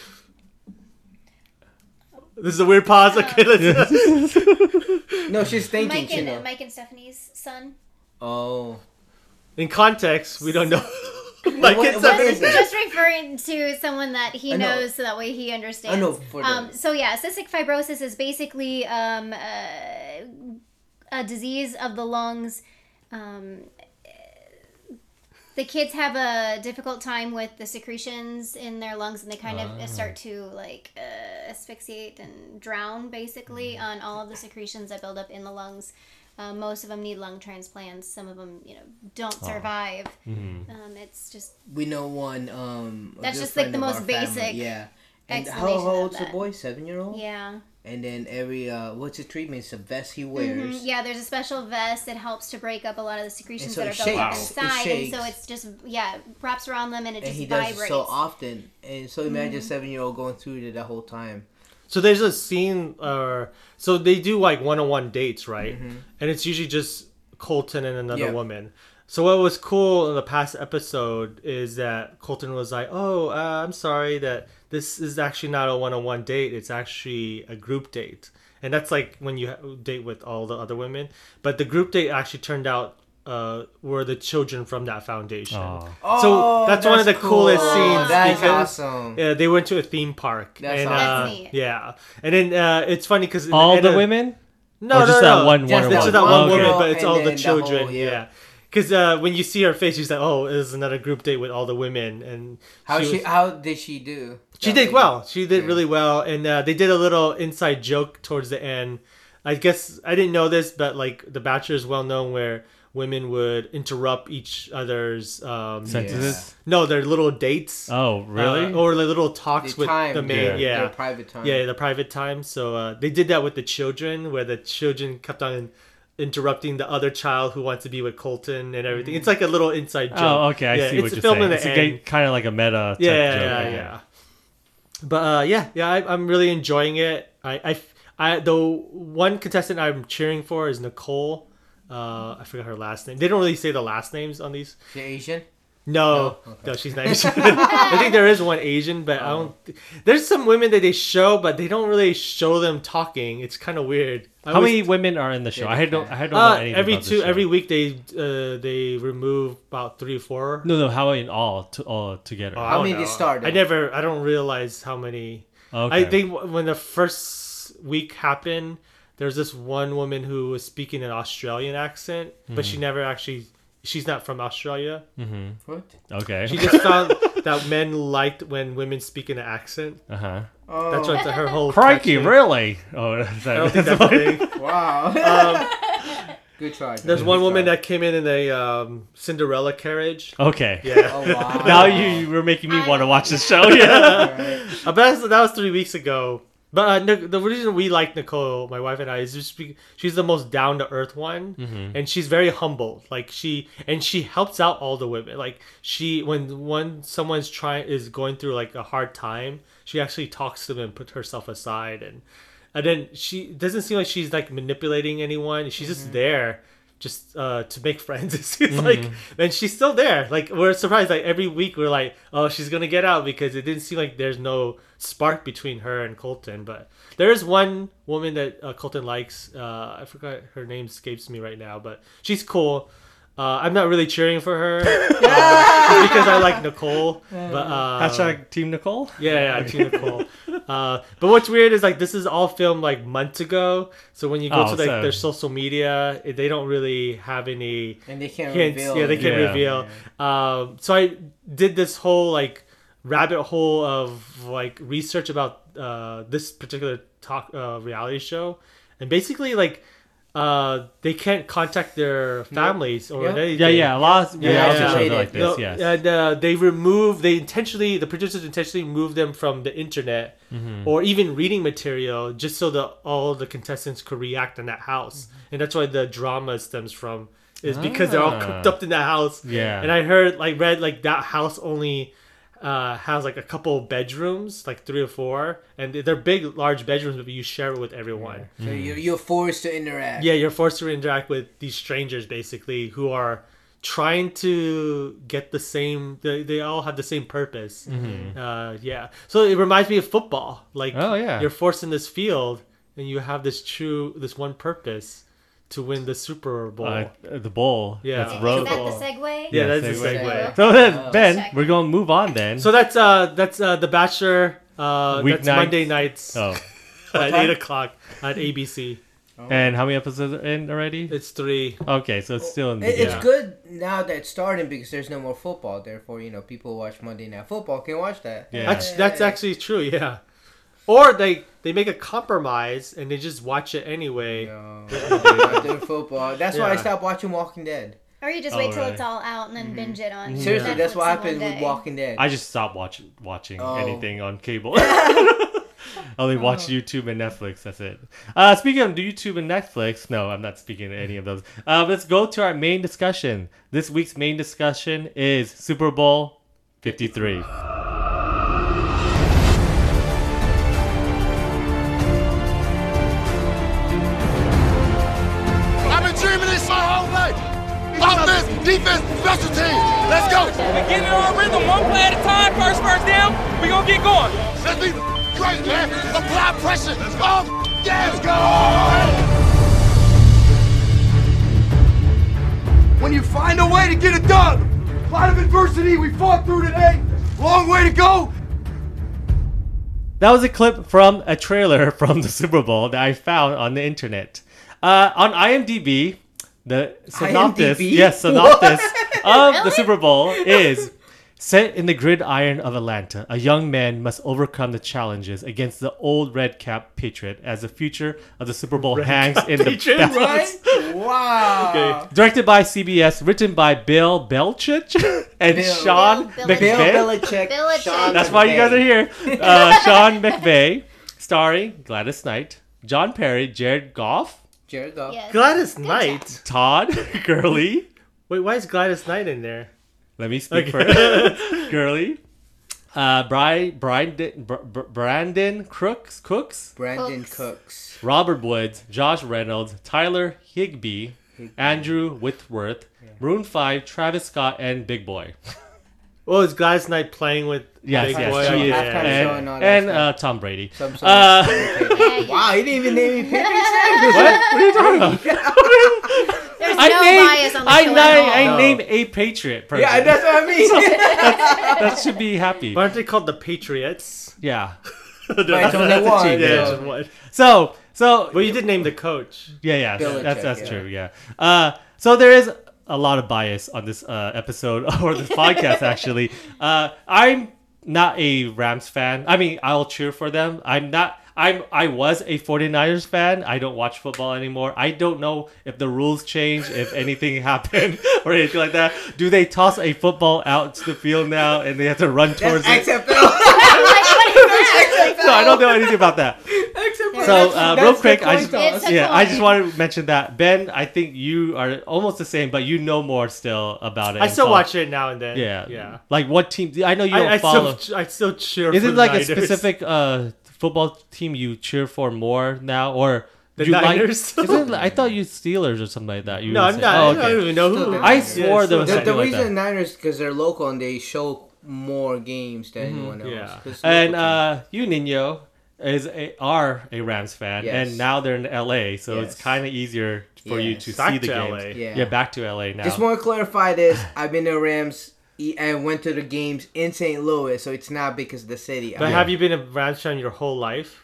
This is a weird pause. Okay, let's. No, she's thinking. Mike and Stephanie's son. Oh. In context, we don't know. Just referring to someone that he knows, so that way he understands. I know. So yeah, cystic fibrosis is basically a disease of the lungs. The kids have a difficult time with the secretions in their lungs, and they kind of start to like asphyxiate and drown basically on all of the secretions that build up in the lungs. Most of them need lung transplants. Some of them, don't survive. It's just we know one. That's just like the most basic. Yeah. And how old's the boy? 7-year-old. Yeah. And then what's the treatment? It's a vest he wears. Yeah, there's a special vest that helps to break up a lot of the secretions that are built up inside, and so it's just wraps around them and it just vibrates. Does it so often, and so imagine a 7-year-old going through it the whole time. So there's a scene, so they do like one-on-one dates, right? And it's usually just Colton and another woman. So what was cool in the past episode is that Colton was like, "Oh, I'm sorry that this is actually not a one-on-one date. It's actually a group date." And that's like when you date with all the other women. But the group date actually turned out were the children from that foundation. So that's one of the coolest scenes. That's awesome. Yeah, they went to a theme park. That's awesome. Yeah, and then it's funny because all the women. No, just that one woman. It's just that one woman, but it's and all the then children. whole, Yeah. Because when you see her face, she's like, "Oh, it was another group date with all the women." And how did she do? She did well. She did really well, and they did a little inside joke towards the end. I guess I didn't know this, but like The Bachelor is well known where women would interrupt each other's sentences. No, their little dates. Oh, really? Or the little talks with the main. Yeah, their private time. Yeah, the private time. So they did that with the children, where the children kept on interrupting the other child who wants to be with Colton and everything. It's like a little inside joke. Oh, okay. I see what you're saying. It's kind of like a meta type joke. Yeah. But I'm really enjoying it. The one contestant I'm cheering for is Nicole. I forgot her last name. They don't really say the last names on these. She's Asian? No, she's not Asian. I think there is one Asian, but I don't. There's some women that they show, but they don't really show them talking. It's kind of weird. How many women are in the show? I don't know anything about the show. Every week they remove about 3 or 4. No. How in all together? How many started? I don't realize how many. Okay. I think when the first week happened, there's this one woman who was speaking an Australian accent, but she never actually. She's not from Australia. What? Okay. She just found that men liked when women speak in an accent. Uh-huh. Oh, That's what her whole. Crikey, catchphrase. really? Oh, I don't think that's a thing. wow. Good try. There's Good one woman try. that came in a Cinderella carriage. Okay. Yeah. Oh wow. Now you were making me want to watch the show. Yeah. But that was 3 weeks ago. But the reason we like Nicole, my wife and I, is just because she's the most down to earth one, and she's very humble. Like she helps out all the women. Like when someone's is going through like a hard time, she actually talks to them and put herself aside, and then she doesn't seem like she's like manipulating anyone. She's just there. Just to make friends, it seems like, and she's still there. Like we're surprised. Like every week we're like, oh, she's gonna get out because it didn't seem like there's no spark between her and Colton. But there is one woman that Colton likes. I forgot her name escapes me right now, but she's cool. I'm not really cheering for her just because I like Nicole. But Hashtag Team Nicole. yeah, Team Nicole. But what's weird is like this is all filmed like months ago. So when you go to like their social media, they don't really have any And they can't hints. reveal. Yeah, they can't Yeah. reveal. So I did this whole like rabbit hole of like research about this particular reality show, and basically like they can't contact their families or Yep. anything. Yeah. A lot of reality yeah. shows are like No, this. Yes. and the producers intentionally moved them from the internet or even reading material just so that all the contestants could react in that house. And that's why the drama stems from, is because they're all cooped up in that house. Yeah. And I read like that house only has like a couple bedrooms, like 3 or 4, and they're big, large bedrooms, but you share it with everyone. So you're forced to interact. Yeah, you're forced to interact with these strangers basically who are trying to get the same. They all have the same purpose. Yeah, so it reminds me of football. Like, Oh, yeah. you're forced in this field, and you have this one purpose to win the Super Bowl. The bowl. Yeah. That's Is road. that the segue? Yeah, Yeah, that's a segue. segue. So then, Ben, Check. we're gonna move on then. So that's The Bachelor. That's Weeknights. Monday nights Oh. at 8:00 at ABC. And how many episodes are in already? It's 3. Okay, so it's still in the It's beginning. good now that it's starting because there's no more football. Therefore, people who watch Monday Night Football can watch that. Yeah. That's actually true, yeah. Or they make a compromise and they just watch it anyway. No, not doing football. That's why I Yeah. stopped watching Walking Dead. Or you just Oh, wait till really? it's all out and then binge it on. Seriously, that's Netflix what in happened one with day. Walking Dead. I just stopped watching Oh. anything on cable. Only watch YouTube and Netflix. That's it. Speaking of YouTube and Netflix, no, I'm not speaking of any of those. Let's go to our main discussion. This week's main discussion is Super Bowl 53. I've been dreaming this my whole life. Offense, defense, special teams. Let's go. We get in our rhythm, one play at a time. First down, we gonna get going. Let's be great, man. Apply pressure. Yeah, let's go. When you find a way to get it done, a lot of adversity we fought through today. Long way to go. That was a clip from a trailer from the Super Bowl that I found on the internet. On IMDb, the synopsis, IMDb? yes, synopsis of the Super Bowl is set in the gridiron of Atlanta. A young man must overcome the challenges against the old red cap Patriot as the future of the Super Bowl hangs in the Patriot, balance. Right? Wow. Okay. Directed by CBS, written by Bill Belichick and Bill- Sean Bill Bill McVay. Belichick. Belichick. Sean That's why you guys are McVay. here. Sean McVay, starring Gladys Knight, John Perry, Jared Goff, Jared Goff. Yes. Gladys Good Knight. Todd Gurley. Wait, why is Gladys Knight in there? Let me speak Okay. first. Gurley. Brandon Cooks, Brandon Cooks. Cooks. Robert Woods, Josh Reynolds, Tyler Higbee, Andrew Whitworth, Maroon 5, Travis Scott, and Big Boy. Oh, is Gladys Knight playing with Yes, Big yes, Boy? she Okay, is. yeah, Halftime yeah. show and all that And stuff. Tom Brady. Some sort Uh, of Yeah, wow, he didn't even name me Patriots. What? What are you talking about? There's no bias on the show at all. I named a Patriot person. Yeah, that's what I mean. That should be happy. Why aren't they called the Patriots? Yeah. But it's only one. Yeah, Yeah. just one. So So, Well, you did name the coach. yeah, Belichick, that's yeah. true. Yeah. So there is a lot of bias on this episode or this podcast. Actually, I'm not a Rams fan. I mean, I'll cheer for them. I was a 49ers fan. I don't watch football anymore. I don't know if the rules change, if anything happened or anything like that. Do they toss a football out to the field now and they have to run towards it? No, I don't know anything about that. So real quick, I just wanted to mention that Ben, I think you are almost the same, but you know more still about it. I still watch it now and then. Yeah. Like what team? I know you don't follow. I still cheer. Is for it the like Niners. a specific football team you cheer for more now, or The you Niners? Like? Isn't I thought you Steelers or something like that. You No, were I'm saying- not. Oh, I don't even know who. I swore there was The something like reason that. Niners because they're local and they show more games than anyone else. yeah. 'Cause And local you, Nino, are a Rams fan, Yes. and now they're in LA, so it's Yes. kind of easier for you Yes. to Back see the to games. LA. Yeah. Back to LA now. Just want to clarify this. I've been to Rams and went to the games in St. Louis, so it's not because of the city. But have you been a Rams fan your whole life?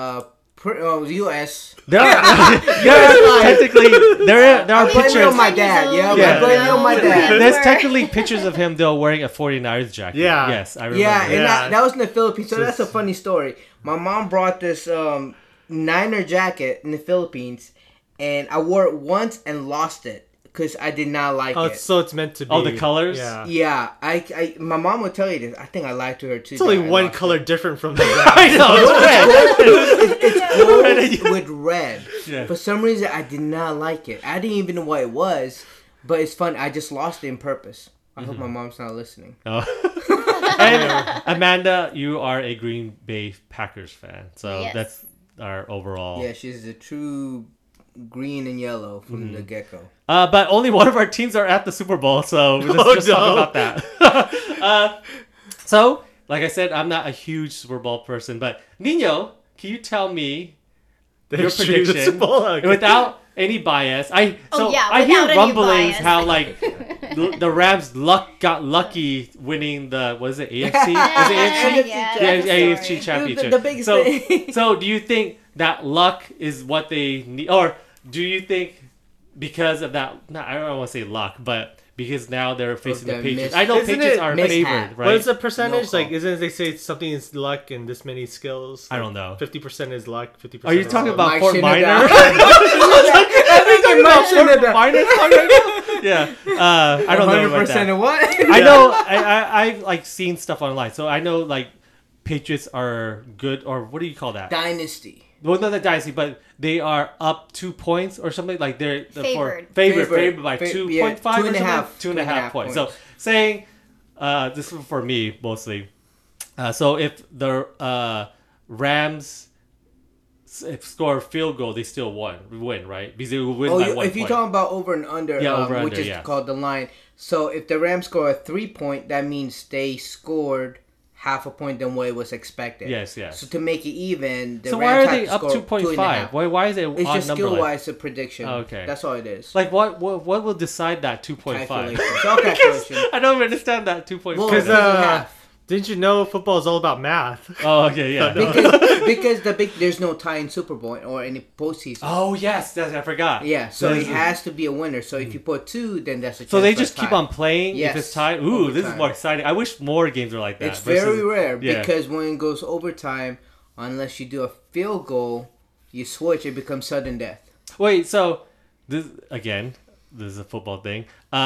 U.S. There are technically there are I blame it pictures. on my dad. Yeah, Yeah. I blame it on my dad. There's technically pictures of him though wearing a 49ers jacket. Yeah. Yes, I remember. Yeah, and Yeah. that was in the Philippines. So that's a funny story. My mom brought this Niner jacket in the Philippines, and I wore it once and lost it because I did not like Oh, it. so it's meant to be. Oh, the colors? Yeah. Yeah, I my mom would tell you this. I think I lied to her too. It's only that I one lost color it. different from the I Rams. know. It's red. It's gold with red. Yeah. For some reason, I did not like it. I didn't even know what it was, but it's fun. I just lost it on purpose. I hope my mom's not listening. Oh. And Amanda, you are a Green Bay Packers fan, so Yes. that's our overall. Yeah, she's a true green and yellow from Mm-hmm. the get-go. But only one of our teams are at the Super Bowl, so let's Oh, just no. talk about that. So, like I said, I'm not a huge Super Bowl person, but Nino, can you tell me your They shoot the prediction Super Bowl? Okay. without any bias? I hear without any rumblings bias. how like the Rams got lucky winning the what is it AFC? Is it AFC? Yeah, AFC championship. The biggest so, thing. so do you think that luck is what they need, or do you think because of that? No, I don't want to say luck, but because now they're facing the the Patriots. miss- I know Isn't Patriots it are mishap? favored, right? What is the percentage? No like, call. isn't they say something is luck and this many skills? I don't know. 50% is luck. 50%. Are you talking about Mike Fort shouldn't Minor? have Fort Minor song right now? Yeah, I don't know about 100% that. of what? I know. I've like seen stuff online, so I know like Patriots are good, or what do you call that? Dynasty. Well, not the dynasty, but they are up 2 points or something. Like they're Favored. favored by Fa- 2.5 yeah, or something? 2.5 2.5 points. So points. saying this is for me mostly. So if the Rams score a field goal, they still win, right? Because they will win by 1 point. If you're talking about over and under, Yeah, over which under, is yeah. called the line. So if the Rams score a 3-point, that means they scored half a point than what it was expected. Yes. So to make it even, the So Rams why are have they to up score 2.5? 2.5. Why is it It's odd just number? skill-wise a prediction. Oh, okay. That's all it is. Like what will decide that 2.5? Calculation. It's all calculation. I don't understand that 2.5. Well, Because because half. didn't you know football is all about math? Oh, okay, yeah. Because there's no tie in Super Bowl or any postseason. Oh, yes, I forgot. Yeah, so There's- it has to be a winner. So if you put 2, then that's a chance So they for a just keep tie. on playing Yes, if it's tied? Ooh, this is overtime. more exciting. I wish more games were like that. It's very rare yeah. because when it goes overtime, unless you do a field goal, you switch, it becomes sudden death. Wait, so this is a football thing.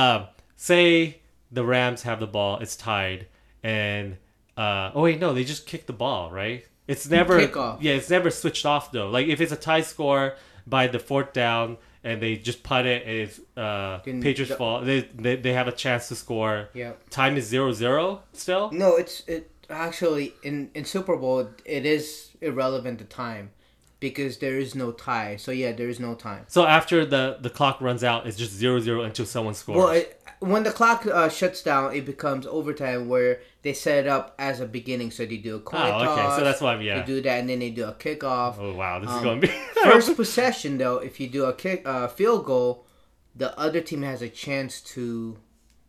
Say the Rams have the ball, it's tied, and they just kick the ball, right? It's never Kickoff. Yeah, it's never switched off though. Like if it's a tie score by the 4th down and they just putt it and it's Patriots' fault, they have a chance to score. Yeah. Time is 0-0 still? No, it actually in Super Bowl it is irrelevant the time because there is no tie. So yeah, there is no time. So after the clock runs out, it's just 0-0 until someone scores. Well, when the clock shuts down, it becomes overtime where they set it up as a beginning. So they do a coin toss. Okay, so that's why They do that, and then they do a kickoff. Oh wow, this is going to be First possession, though, if you do a field goal, the other team has a chance to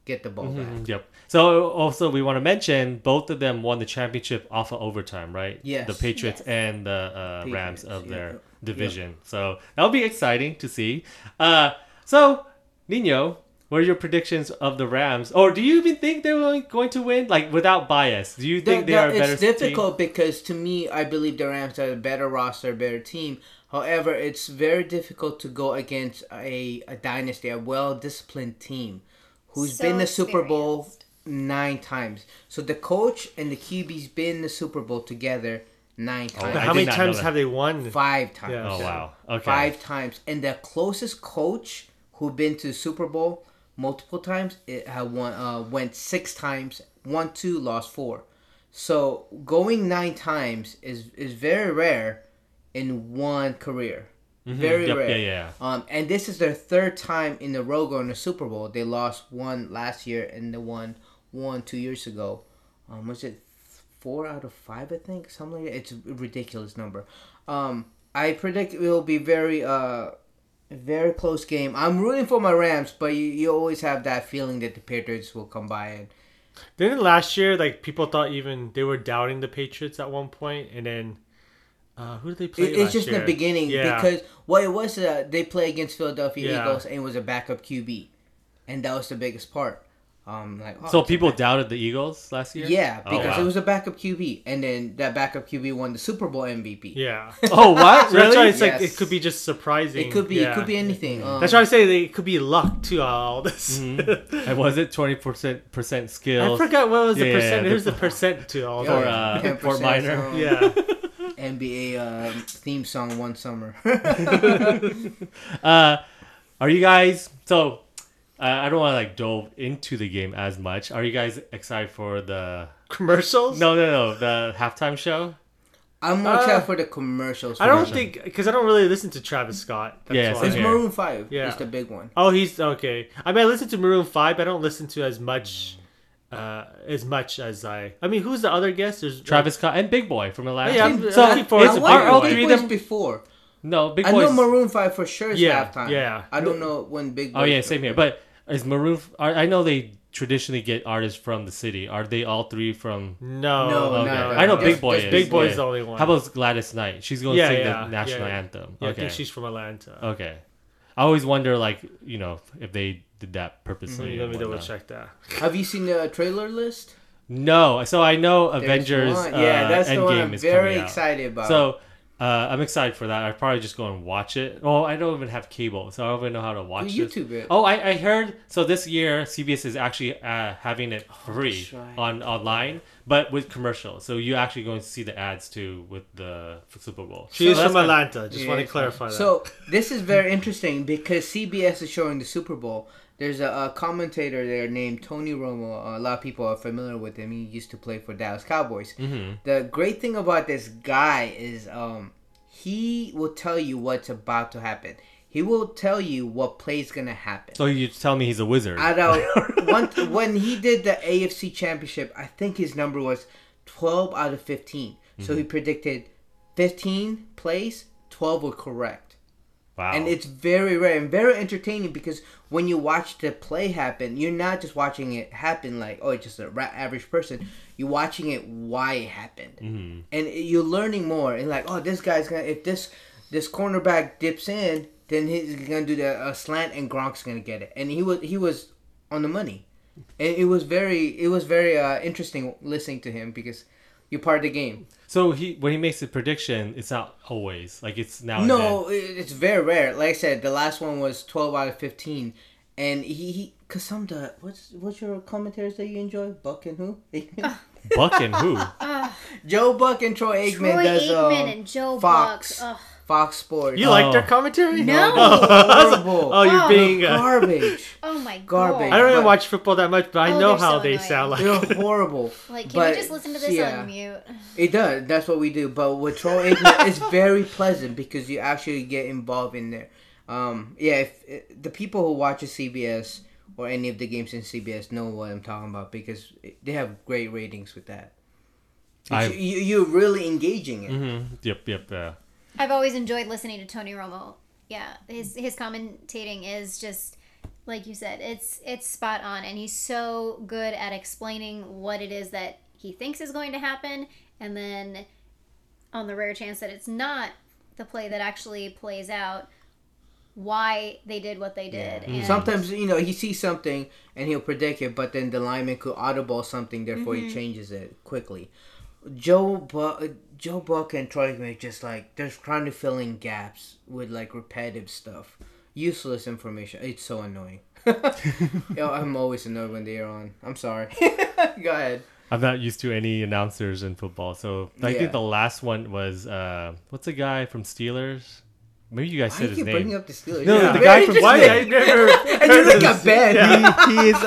get the ball back. Yep. So also we want to mention both of them won the championship off of overtime, right? Yes. The Patriots Yes. and the Rams Patriots, of their yeah. division. So that'll be exciting to see. So Nino, what are your predictions of the Rams? Or do you even think they're going to win? Like without bias, do you think they are a better It's team? difficult because to me, I believe the Rams are a better roster, better team. However, it's very difficult to go against a dynasty, a well-disciplined team who's So been to Super Bowl experienced. 9 times. So the coach and the QB's been in the Super Bowl together 9 times. I How did many not know times that. have they won? 5 times. Yeah. Oh wow. Okay. 5 times. And the closest coach who been to Super Bowl multiple times, it had went 6 times, won 2, lost 4. So going 9 times is very rare in one career. Very Yep, rare. yeah. And this is their 3rd time in a row going to Super Bowl. They lost 1 last year and they won 2 years ago. Was it 4 out of 5? I think something like that. It's a ridiculous number. I predict it will be very close game. I'm rooting for my Rams, but you always have that feeling that the Patriots will come by and. Didn't last year like people thought even they were doubting the Patriots at one point, and then who did they play? It's last just in year? the beginning Yeah. because what it was they play against Philadelphia Yeah. Eagles and it was a backup QB, and that was the biggest part. So people doubted the Eagles last year? Yeah, Oh, because wow. it was a backup QB, and then that backup QB won the Super Bowl MVP. Yeah. Oh what? So that's why Really? it's like Yes. it could be just surprising. It could be Yeah. anything. That's why I say it could be luck to all this. And was it 20% I skills? forgot what was the Yeah, percent. the- Here's the percent to all For, that. 10% Fort Minor. song, Yeah. NBA theme song one summer. Are you guys so? I don't want to like dove into the game as much. Are you guys excited for the? Commercials? No, the halftime show. I'm more excited for the commercials. I don't version. think because I don't really listen to Travis Scott. That's Yeah, why. same It's here. Maroon 5. Yeah. It's the big one. Oh, he's okay. I mean, I listen to Maroon 5, but I don't listen to as much as I. I mean, who's the other guest? There's Travis Scott and Big Boy from Atlanta. Yeah, I'm so looking forward it's, to I are all went three Big of Boys them? before. No, Big I Boy's. know Maroon 5 for sure is Yeah, halftime. yeah. I don't know when Big Boy. Oh yeah, same here. But is Maroon? I know they traditionally get artists from the city. Are they all three from? No, No, Okay. no, I know no. Big Boy Just is. Big Boy's yeah. the only one. How about Gladys Knight? She's going to sing the national anthem. Yeah, Okay. I think she's from Atlanta. Okay. I always wonder, like, if they did that purposely. Let and me double whatnot. check that. Have you seen the trailer list? No, so I know There's Avengers one. Yeah, that's the one Endgame I'm is very coming out. excited about. So I'm excited for that. I'd probably just go and watch it. Oh, I don't even have cable, so I don't even know how to watch You this. YouTube it. Oh, I heard. So this year, CBS is actually having it free that's right. online, but with commercials. So you're actually going to see the ads too with the Super Bowl. She is So from that's kinda- Atlanta. Just want to clarify that. So this is very interesting because CBS is showing the Super Bowl. There's a commentator there named Tony Romo. A lot of people are familiar with him. He used to play for Dallas Cowboys. Mm-hmm. The great thing about this guy is he will tell you what's about to happen. He will tell you what play's gonna happen. So you tell me he's a wizard. When he did the AFC Championship, I think his number was 12 out of 15. So he predicted 15 plays, 12 were correct. Wow. And it's very rare and very entertaining because when you watch the play happen, you're not just watching it happen like, oh, it's just an average person. You're watching it why it happened. Mm-hmm. And you're learning more. And like, oh, this guy's going to, if this cornerback dips in, then he's going to do the slant and Gronk's going to get it. And he was on the money. And it was very interesting listening to him because you're part of the game. So when he makes a prediction, it's not always like it's now. and No, then. it's very rare. Like I said, the last one was 12 out of 15, and he cause some of the what's your commentators that you enjoy? Buck and who? Buck and who? Joe Buck and Troy Aikman. Troy does, Aikman and Joe Fox. Buck. Ugh. Fox Sports. you like their commentary? No. horrible. Oh, you're Oh. being. Garbage. Oh my Garbage. god. I don't even But- watch football that much, but I Oh, know they're how so they annoying. sound like. They're horrible. Like, can But, we just listen to this yeah. on mute? It does. That's what we do. But with Troy Aikman, it's very pleasant because you actually get involved in there. If the people who watch CBS or any of the games in CBS know what I'm talking about because they have great ratings with that. You're really engaging it. Mm-hmm. Yep. I've always enjoyed listening to Tony Romo. Yeah, his commentating is just like you said, it's spot on, and he's so good at explaining what it is that he thinks is going to happen, and then on the rare chance that it's not the play that actually plays out, why they did what they did. Yeah. And Sometimes, he sees something and he'll predict it, but then the lineman could audible something, therefore he changes it quickly. Joe Buck and Troy Aikman just like, they're trying to fill in gaps with like repetitive stuff. Useless information. It's so annoying. I'm always annoyed when they're on. I'm sorry. Go ahead. I'm not used to any announcers in football, so I think the last one was what's the guy from Steelers? Maybe you guys said his name. Bringing up the Steelers? No, the guy from Why? I Steelers. never. And you look at Ben. He is.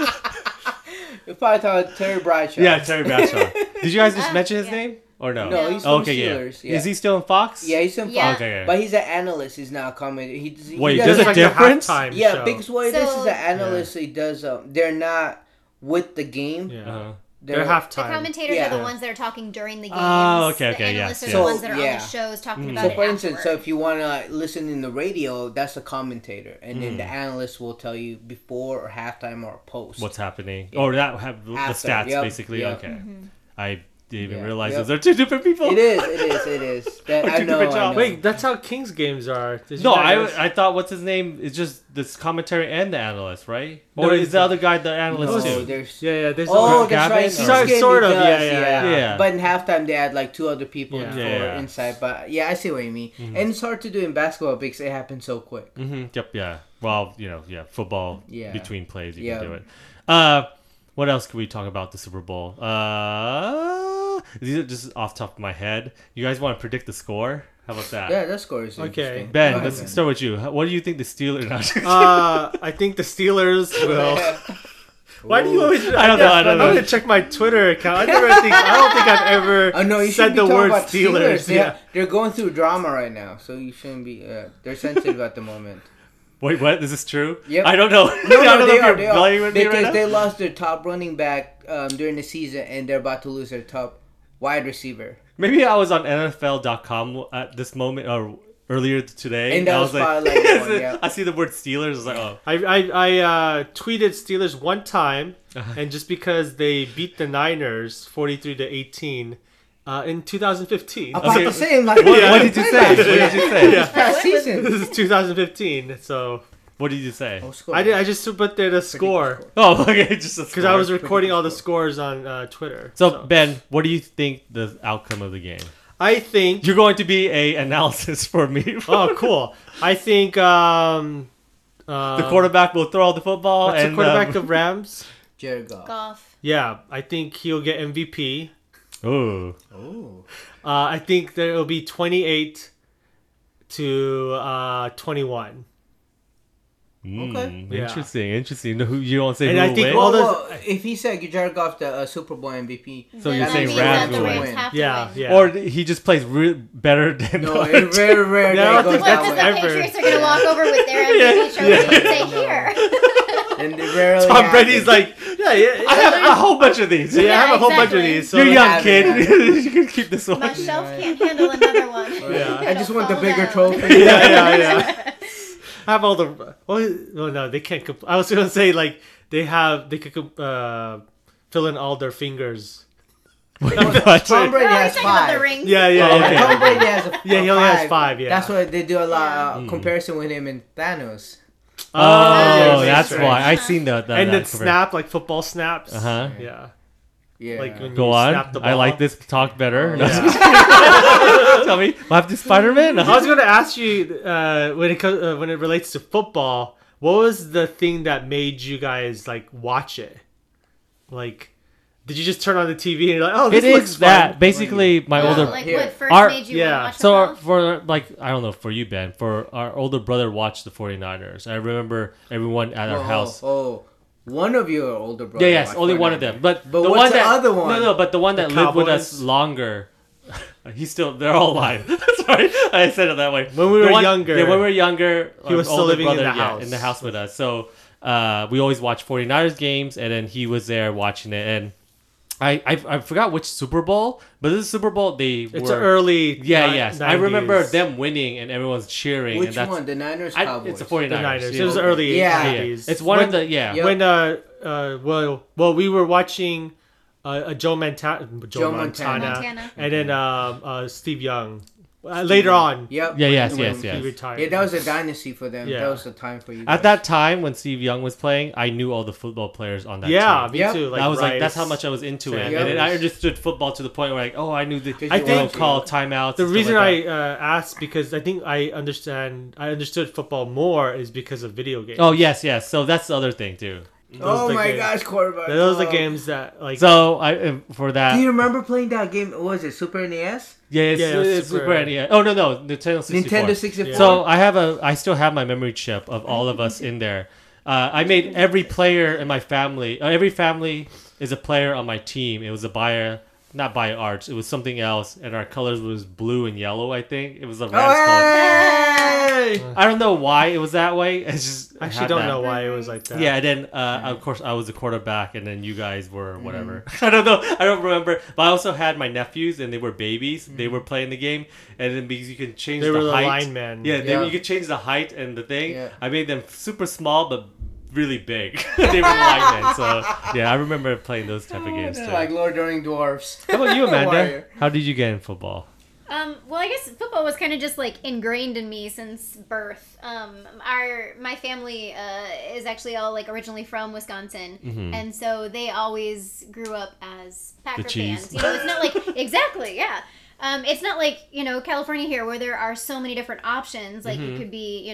You're probably talking Terry Bradshaw. Yeah, Terry Bradshaw. Did you guys just mention his name or no? No, he's from okay, Steelers. Yeah. Is he still in Fox? Yeah, he's in Fox. Yeah. Okay. But he's an analyst. He's not a commentator. Wait, This there's is a like difference? The halftime Yeah, show. because what this is So- an analyst. He does. They're not with the game. Yeah. Uh-huh. They're the halftime. commentators Yeah. are the ones that are talking during the games. Oh, okay, The yes, analysts are yes. the ones that are So, on yeah. the shows talking about So it for instance, afterward. if you want to listen in the radio, that's a commentator, and then the analyst will tell you before or halftime or post. What's happening? Or that have the After, stats yep, basically. yep. Okay. I didn't even Yeah, realize yep. those are two different people. It is. That, Or I two know. different I jobs. know. Wait, that's how Kings games are. Did you No, guys- I thought what's his name is just this commentary and the analyst, right? No, Or he's is the other guy the analyst No, too? there's. Yeah, there's Oh, a, that's right. Gavin? Kings Or- game Sort of, he does, yeah. Yeah. But in halftime, they had like two other people Yeah. for Yeah. inside. But yeah, I see what you mean. And it's hard to do in basketball because it happens so quick. Yep, yeah. Well, football Yeah. between plays, you Yeah. can do it. What else can we talk about the Super Bowl? These are just off the top of my head. You guys want to predict the score? How about that? Yeah, that score is Okay. interesting. Ben, Go ahead, let's start with you. What do you think the Steelers? I think the Steelers will. Why do you always? I don't know. I'm gonna check my Twitter account. I don't think I've ever Oh no, you said should be the talking word about Steelers. Steelers. They're going through drama right now, so you shouldn't be. They're sensitive at the moment. Wait, what? Is this true? Yep. I don't know. No, I don't know they if are. you're They are. blaming me right Because now. they lost their top running back during the season, and they're about to lose their top wide receiver. Maybe I was on NFL.com at this moment or earlier today. And that I was like, probably like one, yeah. I see the word Steelers. I was like, oh. I tweeted Steelers one time, and just because they beat the Niners 43-18 in 2015. About Okay. the same. Like What did you say? What did you say? Last season. This is 2015, so What did you say? I just put there the score Oh, okay, just because I was recording all the scores on Twitter. So Ben, what do you think the outcome of the game? I think You're going to be a analysis for me. oh cool. I think the quarterback will throw the football, what's and the quarterback of Rams? Jared Goff. Golf. Yeah, I think he'll get MVP. Ooh. I think there will be 28 to 21. Okay. Yeah. Interesting. No, you don't say And who I will think win? all Well, the- if he said Jared Goff the Super Bowl MVP, So you're That saying means Rams that the will Rams win. have to Yeah, win. yeah. Or he just plays better than no, the other it's very rare No, I that it don't goes think What, that because way. the Ever. Patriots are going to walk over with their MVP trophy and say, here. And it rarely Tom happens. Brady's like, yeah. I have a whole bunch of these. Yeah, I have a whole bunch of exactly. these. So You're young, have kid. it. You can keep this one. My shelf can't handle another one. Yeah. I just want the Fall bigger down. trophy. yeah. I have all the. Well, no, they can't. I was gonna say like they could fill in all their fingers. Tom Brady Oh, has he's talking about the five. rings. Yeah. okay. Tom Brady has a Yeah, he only has five, yeah. That's why they do a lot comparison with him and Thanos. Oh, yes, that's right. why. I've seen that. And then cover. snap like football snaps. Uh-huh. Yeah. Yeah. Like when Go you on. snap the ball. I like this talk better. Yeah. Tell me, what happened to Spider-Man? I was gonna ask you when it relates to football, what was the thing that made you guys like watch it? Like, did you just turn on the TV and you're like, oh, this It looks is that. fun? Basically, my Well, older... like Here. what first Our- made you yeah. watch So football? for like, I don't know, for you, Ben, for our older brother watched the 49ers. I remember everyone at our house. Oh, one of your older brothers. Yeah, yes, watched only one Fortnite. of them. But But the what's one the that other one? No, but the one that lived with us Cowboys? longer. They're all alive. Sorry, I said it that way. When we The were younger. Yeah, when we were younger, He was our still older living in brother, the house. in the house with us. So we always watched 49ers games, and then he was there watching it. And I forgot which Super Bowl, but this Super Bowl It's an early. Yes. 90s. I remember them winning and everyone's cheering. Which and that's, one? The Niners, Cowboys? It's the 49ers. The Niners. Yeah. It was the early Yeah. 90s. It's one of the Yep. When we were watching Joe Montana, Montana. and then Steve Young. Later on, Yep. Yeah, yes. he retired. Yeah, that was a dynasty for them. Yeah. That was the time for you guys. At that time when Steve Young was playing, I knew all the football players on that Yeah, team. me Yep. too. Like I was like, that's Rice. how much I was into it. Sanders. And then I understood football to the point where I knew the I world think- call timeouts. The and stuff reason like I that. asked because I think I understood football more is because of video games. Oh, yes. So that's the other thing, too. Oh the my games. gosh, quarterback. Those are the games that like. So, for that... Do you remember playing that game? What was it, Super NES? Yeah, it's Super- Super NES. Oh, no, Nintendo 64. Nintendo 64? So I still have my memory chip of all of us in there. I made every player in my family. Every family is a player on my team. It was not Bio Arts. It was something else, and our colors was blue and yellow. I think it was a Rams color. Hey! I don't know why it was that way. It's just I I actually had don't that. know why it was like that. Yeah, and then of course I was a quarterback, and then you guys were whatever. I don't know. I don't remember. But I also had my nephews, and they were babies. They were playing the game, and then because you can change They the were the height. linemen. Yeah, Yeah. you could change the height and the thing. Yeah. I made them super small, but really big. They were linemen. So yeah, I remember playing those type of games too. Like Lord of the Rings dwarves. How about you, Amanda? Warrior. How did you get in football? Well, I guess football was kind of just like ingrained in me since birth. My family is actually all like originally from Wisconsin, and so they always grew up as Packer cheese. fans. You know, it's not like exactly, yeah. It's not like California here where there are so many different options. Like it could be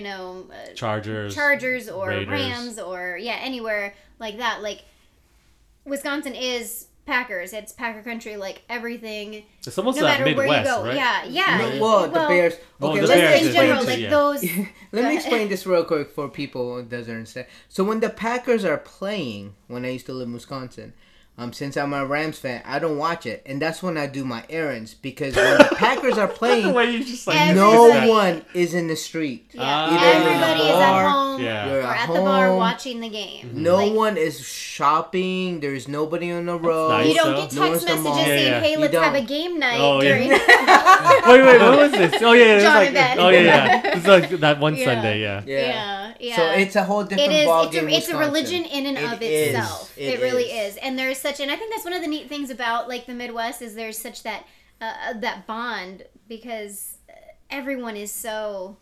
Chargers or Raiders. Rams or anywhere like that. Like Wisconsin is Packers. It's Packer country. Like everything. It's almost No like matter where you Midwest, go, right? yeah. Well, the Bears. Well, Okay, the Just Bears in is general, like- like yeah. those. Let me explain this real quick for people who doesn't understand. So when the Packers are playing, when I used to live in Wisconsin, since I'm a Rams fan, I don't watch it, and that's when I do my errands because when the Packers are playing, Why you just like Everybody- no one is in the street. Yeah, Ah. Either you're in everybody the is at bar, home Yeah. you're or at at the bar home. watching the game. No Like, one is shopping. There's nobody on the road. nice. You don't So, get no one's text at the mall. messages saying, Yeah. "Hey, You let's have a don't. game night." Oh, yeah. during wait, what was this? Oh yeah, it was John like and Ben. oh yeah. It's like that one Yeah. Sunday, yeah. Yeah. So it's a whole different It is. ball It's game. a Wisconsin. religion in and It of is. itself. It It really is. is. And there's such, and I think that's one of the neat things about like the Midwest is there's such that that bond because everyone is so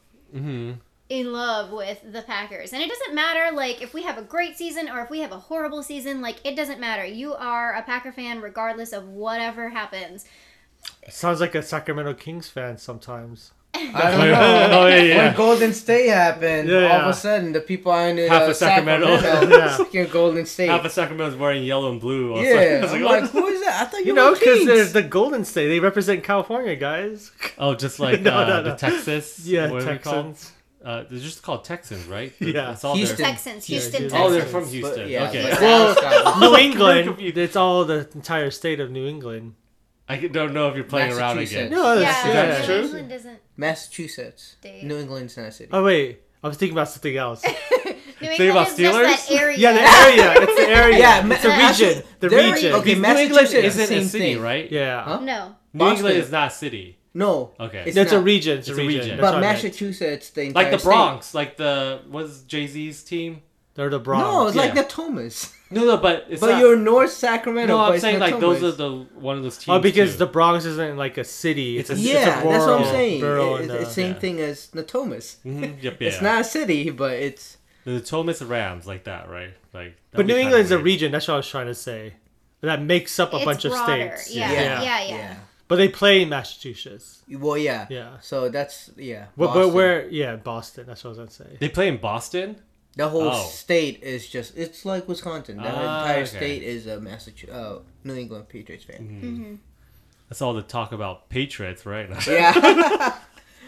in love with the Packers, and it doesn't matter like if we have a great season or if we have a horrible season. Like it doesn't matter. You are a Packer fan regardless of whatever happens. Sounds like a Sacramento Kings fan sometimes. I don't know. Oh yeah. When Golden State happened, Yeah. all of a sudden the people in Half of Sacramento. Yeah. Golden State. Half of Sacramento's wearing yellow and blue. yeah, I was I'm like, like, who is that? I thought you, You know, were because Kings. there's the Golden State. They represent California, guys. oh, just like No. the Texas. Yeah, what are they called? Texans. They're just called Texans, right? Yeah. That's all Houston. Texans, Houston Yeah, Texans. Oh, they're from Houston. But, yeah, Okay. but Well, Dallas got- New England. confused. It's all the entire state of New England. I don't know if you're playing around again. Massachusetts. No, Yeah, that's, that New true? England doesn't. Massachusetts. State. New England's not a city. Oh wait, I was thinking about something else. New Think England about is just that Steelers? area. Yeah, the area. It's the area. Yeah, it's the region. The they're- region. okay, New Massachusetts England is the isn't a same city, thing. right? Yeah. Huh? No. New England Boston. is not a city. No. Okay. It's It's a not. region. It's a It's a region. region. That's But what I meant. Massachusetts, the entire Like the state. Bronx, like the what's Jay-Z's team? They're the Bronx. No, it's like Yeah. Natomas. No, but it's But not. you're North Sacramento. No, but I'm it's saying like those Natomas. are the one of those teams. Oh, because too. the Bronx isn't like a city. It's a Yeah, it's a that's what I'm rural saying. borough It's and, the same yeah. thing as Natomas. Yep, yeah. It's not a city, but it's. the Thomas Rams like that, right? Like. But New England's a region. That's what I was trying to say. That makes up a It's bunch of broader. states. Yeah. But they play in Massachusetts. Well, yeah. Yeah. So that's But Boston. where? Yeah, Boston. That's what I was gonna say. They play in Boston. The whole Oh. state is just. It's like Wisconsin. The entire okay. state is a New England Patriots fan. That's all the talk about Patriots, right? Yeah.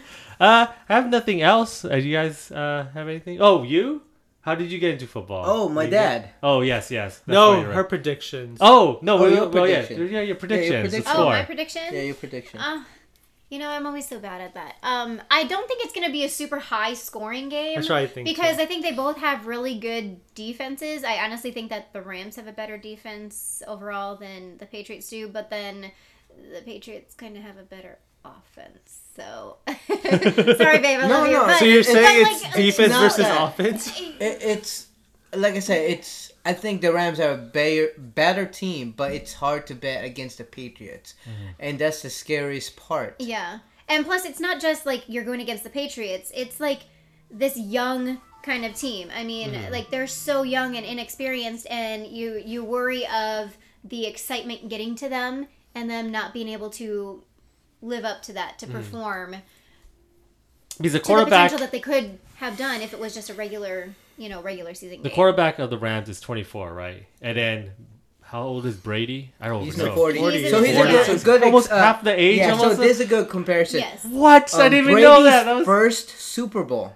I have nothing else. Do you guys have anything? Oh, you? How did you get into football? Oh, my You dad. get- Oh, yes. That's No, why you're her right. predictions. Oh no! Oh, your yeah, prediction. yeah, your predictions. prediction. The Oh, score. my prediction. Yeah, your prediction. You know, I'm always so bad at that. I don't think it's going to be a super high scoring game. That's what I think, Because too. I think they both have really good defenses. I honestly think that the Rams have a better defense overall than the Patriots do, but then the Patriots kind of have a better offense. So, sorry, babe, I love you. no. But, So you're saying but, it's like, defense not versus that. offense? It's like I said. I think the Rams are a better team, but it's hard to bet against the Patriots, and that's the scariest part. Yeah. And plus, it's not just like you're going against the Patriots. It's like this young kind of team. I mean, like they're so young and inexperienced, and you worry of the excitement getting to them and them not being able to live up to that, to perform Because the to the quarterback, potential that they could have done if it was just a regular season the game. quarterback of the Rams is 24, right? And then how old is Brady? I don't He's know. in 40. He's So in he's his a 40s. good Almost half the age, Yeah, almost. so this is a good comparison. Yes. What? I didn't even Brady's know that. That was first Super Bowl.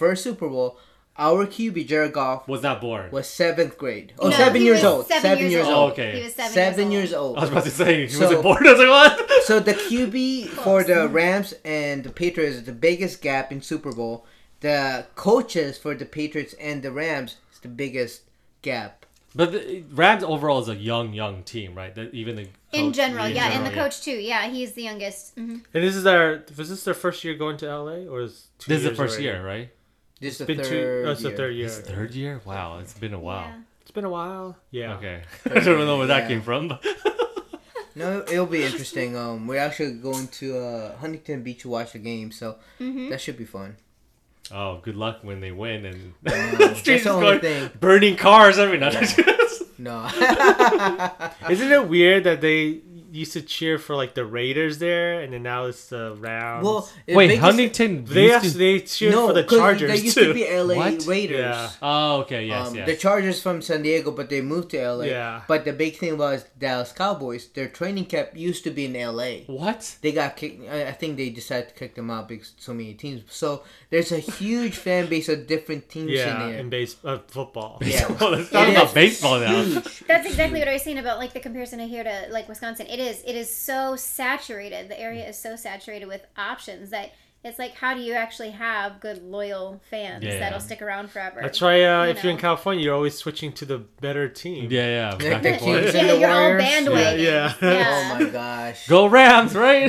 Our QB Jared Goff was not born. was 7th grade. Oh, No, 7 he years was old. 7 7 years years old. old. Okay. He was 7, 7 years years old. I was about to say he So- wasn't born. I was like, what? So the QB for the Rams and the Patriots is the biggest gap in Super Bowl. The coaches for the Patriots and the Rams is the biggest gap. But the Rams overall is a young team, right? Even the In coach- general, yeah, and the general, coach too. Yeah, he's the youngest. And this is their first year going to LA, or is 2 This is the years first already? year, right? This is the Been third it's the year. third year. It's third year. Wow, it's been a while. Yeah. It's been a while. Yeah. Okay, I don't know where that Yeah. came from. But No, it'll be interesting. We're actually going to Huntington Beach to watch the game, so that should be fun. oh, good luck when they win and That's streets the is only going, thing. burning cars every night. No. Isn't it weird that they used to cheer for like the Raiders there, and then now it's the Rams? Well, the Wait, biggest- Huntington. they used actually to- they cheered for the 'cause Chargers They used too. to be LA What? Raiders. Yeah. Oh, okay. Yes, The yes. Chargers from San Diego, but they moved to LA. Yeah. But the big thing was Dallas Cowboys. Their training camp used to be in LA. What? They got kicked. I think they decided to kick them out because so many teams. So there's a huge fan base of different teams Yeah, in in there. football. Yeah. Well, let's talk It about is baseball now. huge. That's exactly what I was saying about like the comparison here to like Wisconsin. It is so saturated. The area is so saturated with options that it's like, how do you actually have good loyal fans Yeah. that'll stick around forever? That's why You if you're in know. California, you're always switching to the better team. Yeah. Like Back the and forth. Kings Yeah, and the you're all Warriors. bandwagon. Yeah. Yeah. Oh my gosh. Go Rams, right?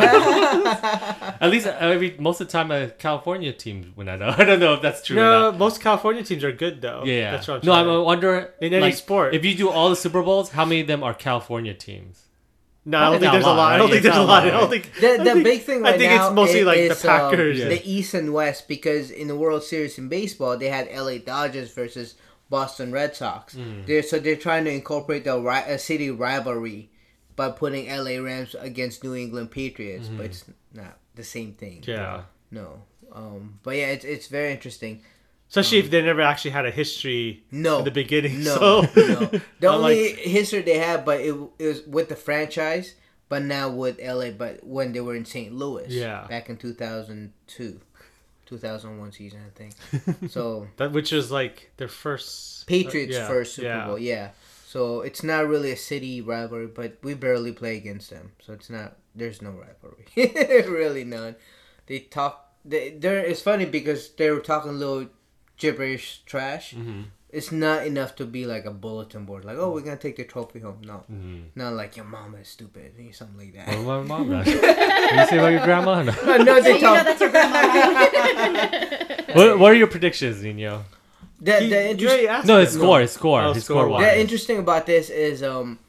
Yeah. At least most of the time, California teams win. I don't know if that's true or No, not. most California teams are good though. Yeah. That's what I'm no, saying. I wonder In any sport. if you do all the Super Bowls, how many of them are California teams? No, I don't Probably think there's not a lot. I don't right? think there's It's a not lot. I a lot, don't think. The big thing right I think now it's mostly like is, the Packers. the East and West, because in the World Series in baseball, they had LA Dodgers versus Boston Red Sox. They're trying to incorporate the city rivalry by putting LA Rams against New England Patriots, but it's not the same thing. Yeah. No. But yeah, it's very interesting. Especially if they never actually had a history No. in the beginning. No, So. no. The Unlike- only history they have, but it was with the franchise, but now with LA, but when they were in St. Louis. Yeah. Back in 2002. 2001 season, I think. So, Which was like their first Patriots' yeah, first Super yeah. Bowl, yeah. So, it's not really a city rivalry, but we barely play against them. So, there's no rivalry. Really none. They talk, it's funny because they were talking a little gibberish trash. It's not enough to be like a bulletin board. Like, oh, we're going to take the trophy home. No. Not like your mama is stupid or something like that. What about my mom? What do you say about your grandma? No. No, So they you know talk. that's your grandma, right? What are your predictions, Nino? The You already interest, asked No, me. his score. His score. Oh, His score-wise. score. the Wise. interesting about this is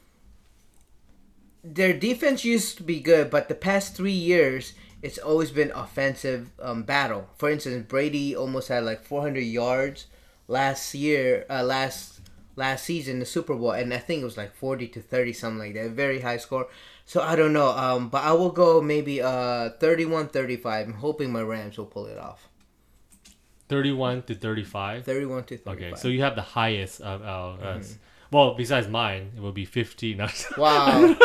their defense used to be good, but the past 3 years, it's always been offensive battle. For instance, Brady almost had like 400 yards last year, last season, the Super Bowl, and I think it was like 40-30, something like that. Very high score. So I don't know, but I will go maybe 31-35. I'm hoping my Rams will pull it off. 31-35. 31-35. Okay, so you have the highest of us. Well, besides mine, it will be 15. Wow.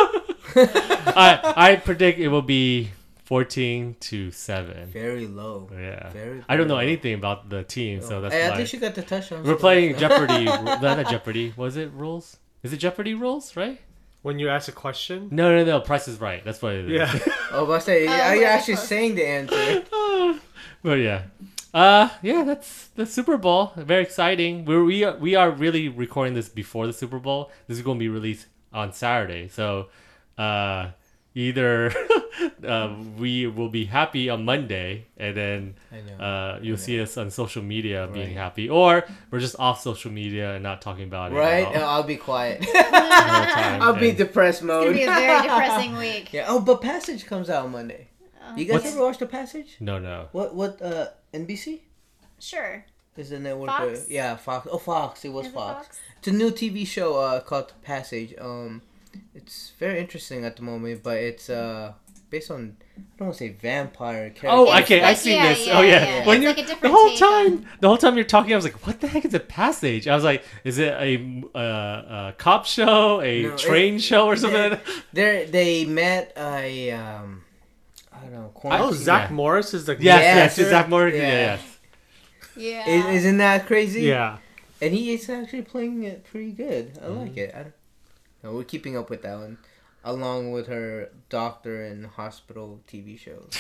I predict it will be 14-7. Very low. Yeah. Very, I don't know very low. anything about the team, so that's Hey, at why. least you got the touchdown. We're playing Jeopardy. Not Jeopardy. Was it rules? Is it Jeopardy rules, right? When you ask a question? No. Price is Right. That's what it is. Yeah. Oh, but I say, are you really actually close. saying the answer? But yeah. Yeah, that's the Super Bowl. Very exciting. We are really recording this before the Super Bowl. This is going to be released on Saturday. So, either we will be happy on Monday, and then you'll see us on social media being happy, or we're just off social media and not talking about it. Right? at all I'll be quiet. the whole time. I'll be And- depressed It's gonna mode. be a very depressing week. Yeah. Oh, but Passage comes out Monday. You guys What's- ever watch The Passage? No. What? NBC Sure. is the network. Fox? Yeah, Fox. Oh, Fox. It was Is it Fox. Fox? It's a new TV show called Passage. It's very interesting at the moment, but it's based on, I don't want to say vampire characters. Oh, It's okay, like- I've seen yeah, this. yeah, Oh yeah, yeah. when It's you like a the different whole take time you're talking, I was like, "What the heck is a Passage?" I was like, "Is it a cop show, a No, train show, or something?" They met a I don't know. Oh, quarantine- Zach Morris is the Yes, sir. Zach Morris. Yeah. Yes. Yeah. Isn't that crazy? Yeah. And he is actually playing it pretty good. I like it. No, we're keeping up with that one, along with her doctor and hospital TV shows.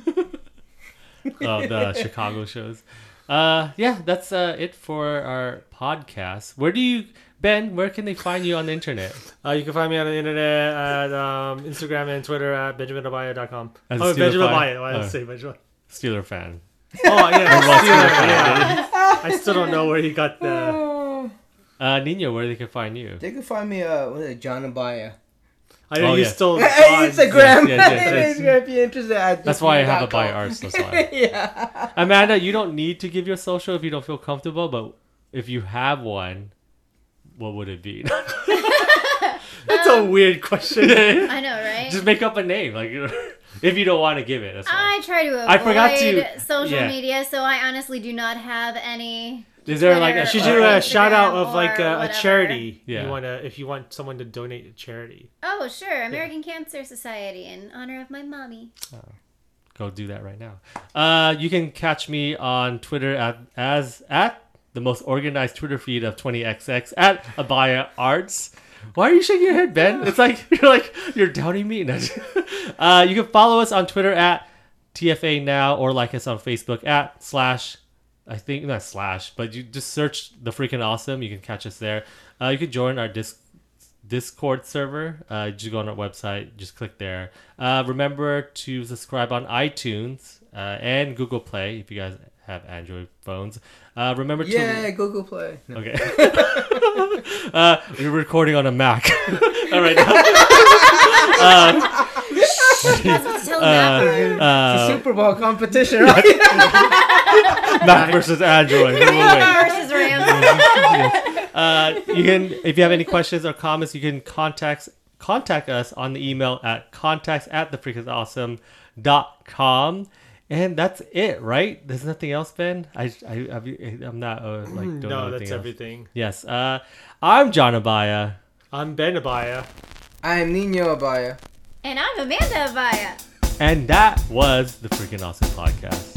Oh, the Chicago shows. Yeah, that's it for our podcast. Where can they find you on the internet? You can find me on the internet at Instagram and Twitter at benjaminabaya.com. As a Oh, Steeler Benjamin fan? Abaya. Why did I Oh. say Benjamin? Steeler fan. Oh, yeah. Lost Steeler, Steeler fan. yeah. I still don't know where he got the... Nino, where they can find you? They can find me what is it, John Abaya. I know Oh, he's yeah. still... Instagram. yes. If you're interested, That's why I have a Abaya Arts. That's why. Yeah. Amanda, you don't need to give your social if you don't feel comfortable, but if you have one, what would it be? That's a weird question. I know, right? Just make up a name, like if you don't want to give it. That's fine. I try to avoid I forgot to- social yeah. media, so I honestly do not have any. Is there like a Twitter You should do or a shout out Instagram of like or a whatever. charity. Yeah. If you want someone to donate to charity. Oh, sure. American Cancer Society in honor of my mommy. Go do that right now. You can catch me on Twitter at the most organized Twitter feed of 20XX at Abaya Arts. Why are you shaking your head, Ben? It's like you're doubting me. No. You can follow us on Twitter at TFA Now, or like us on Facebook at / I think not / but you just search The Freaking Awesome. You can catch us there. You can join our Discord server. Just go on our website. Just click there. Remember to subscribe on iTunes and Google Play if you guys have Android phones. Remember to Google Play. No. Okay. We're recording on a Mac. All right. Tell that It's a Super Bowl competition, right? Mac versus Android. Who will win? versus Rams. You can, if you have any questions or comments, you can contact us on the email at contacts@thefreakinsawesome.com. And that's it, right? There's nothing else, Ben. I'm not like doing No, anything that's else. everything. Yes. I'm John Abaya. I'm Ben Abaya. I'm Nino Abaya. And I'm Amanda Avaya. And that was the Freaking Awesome Podcast.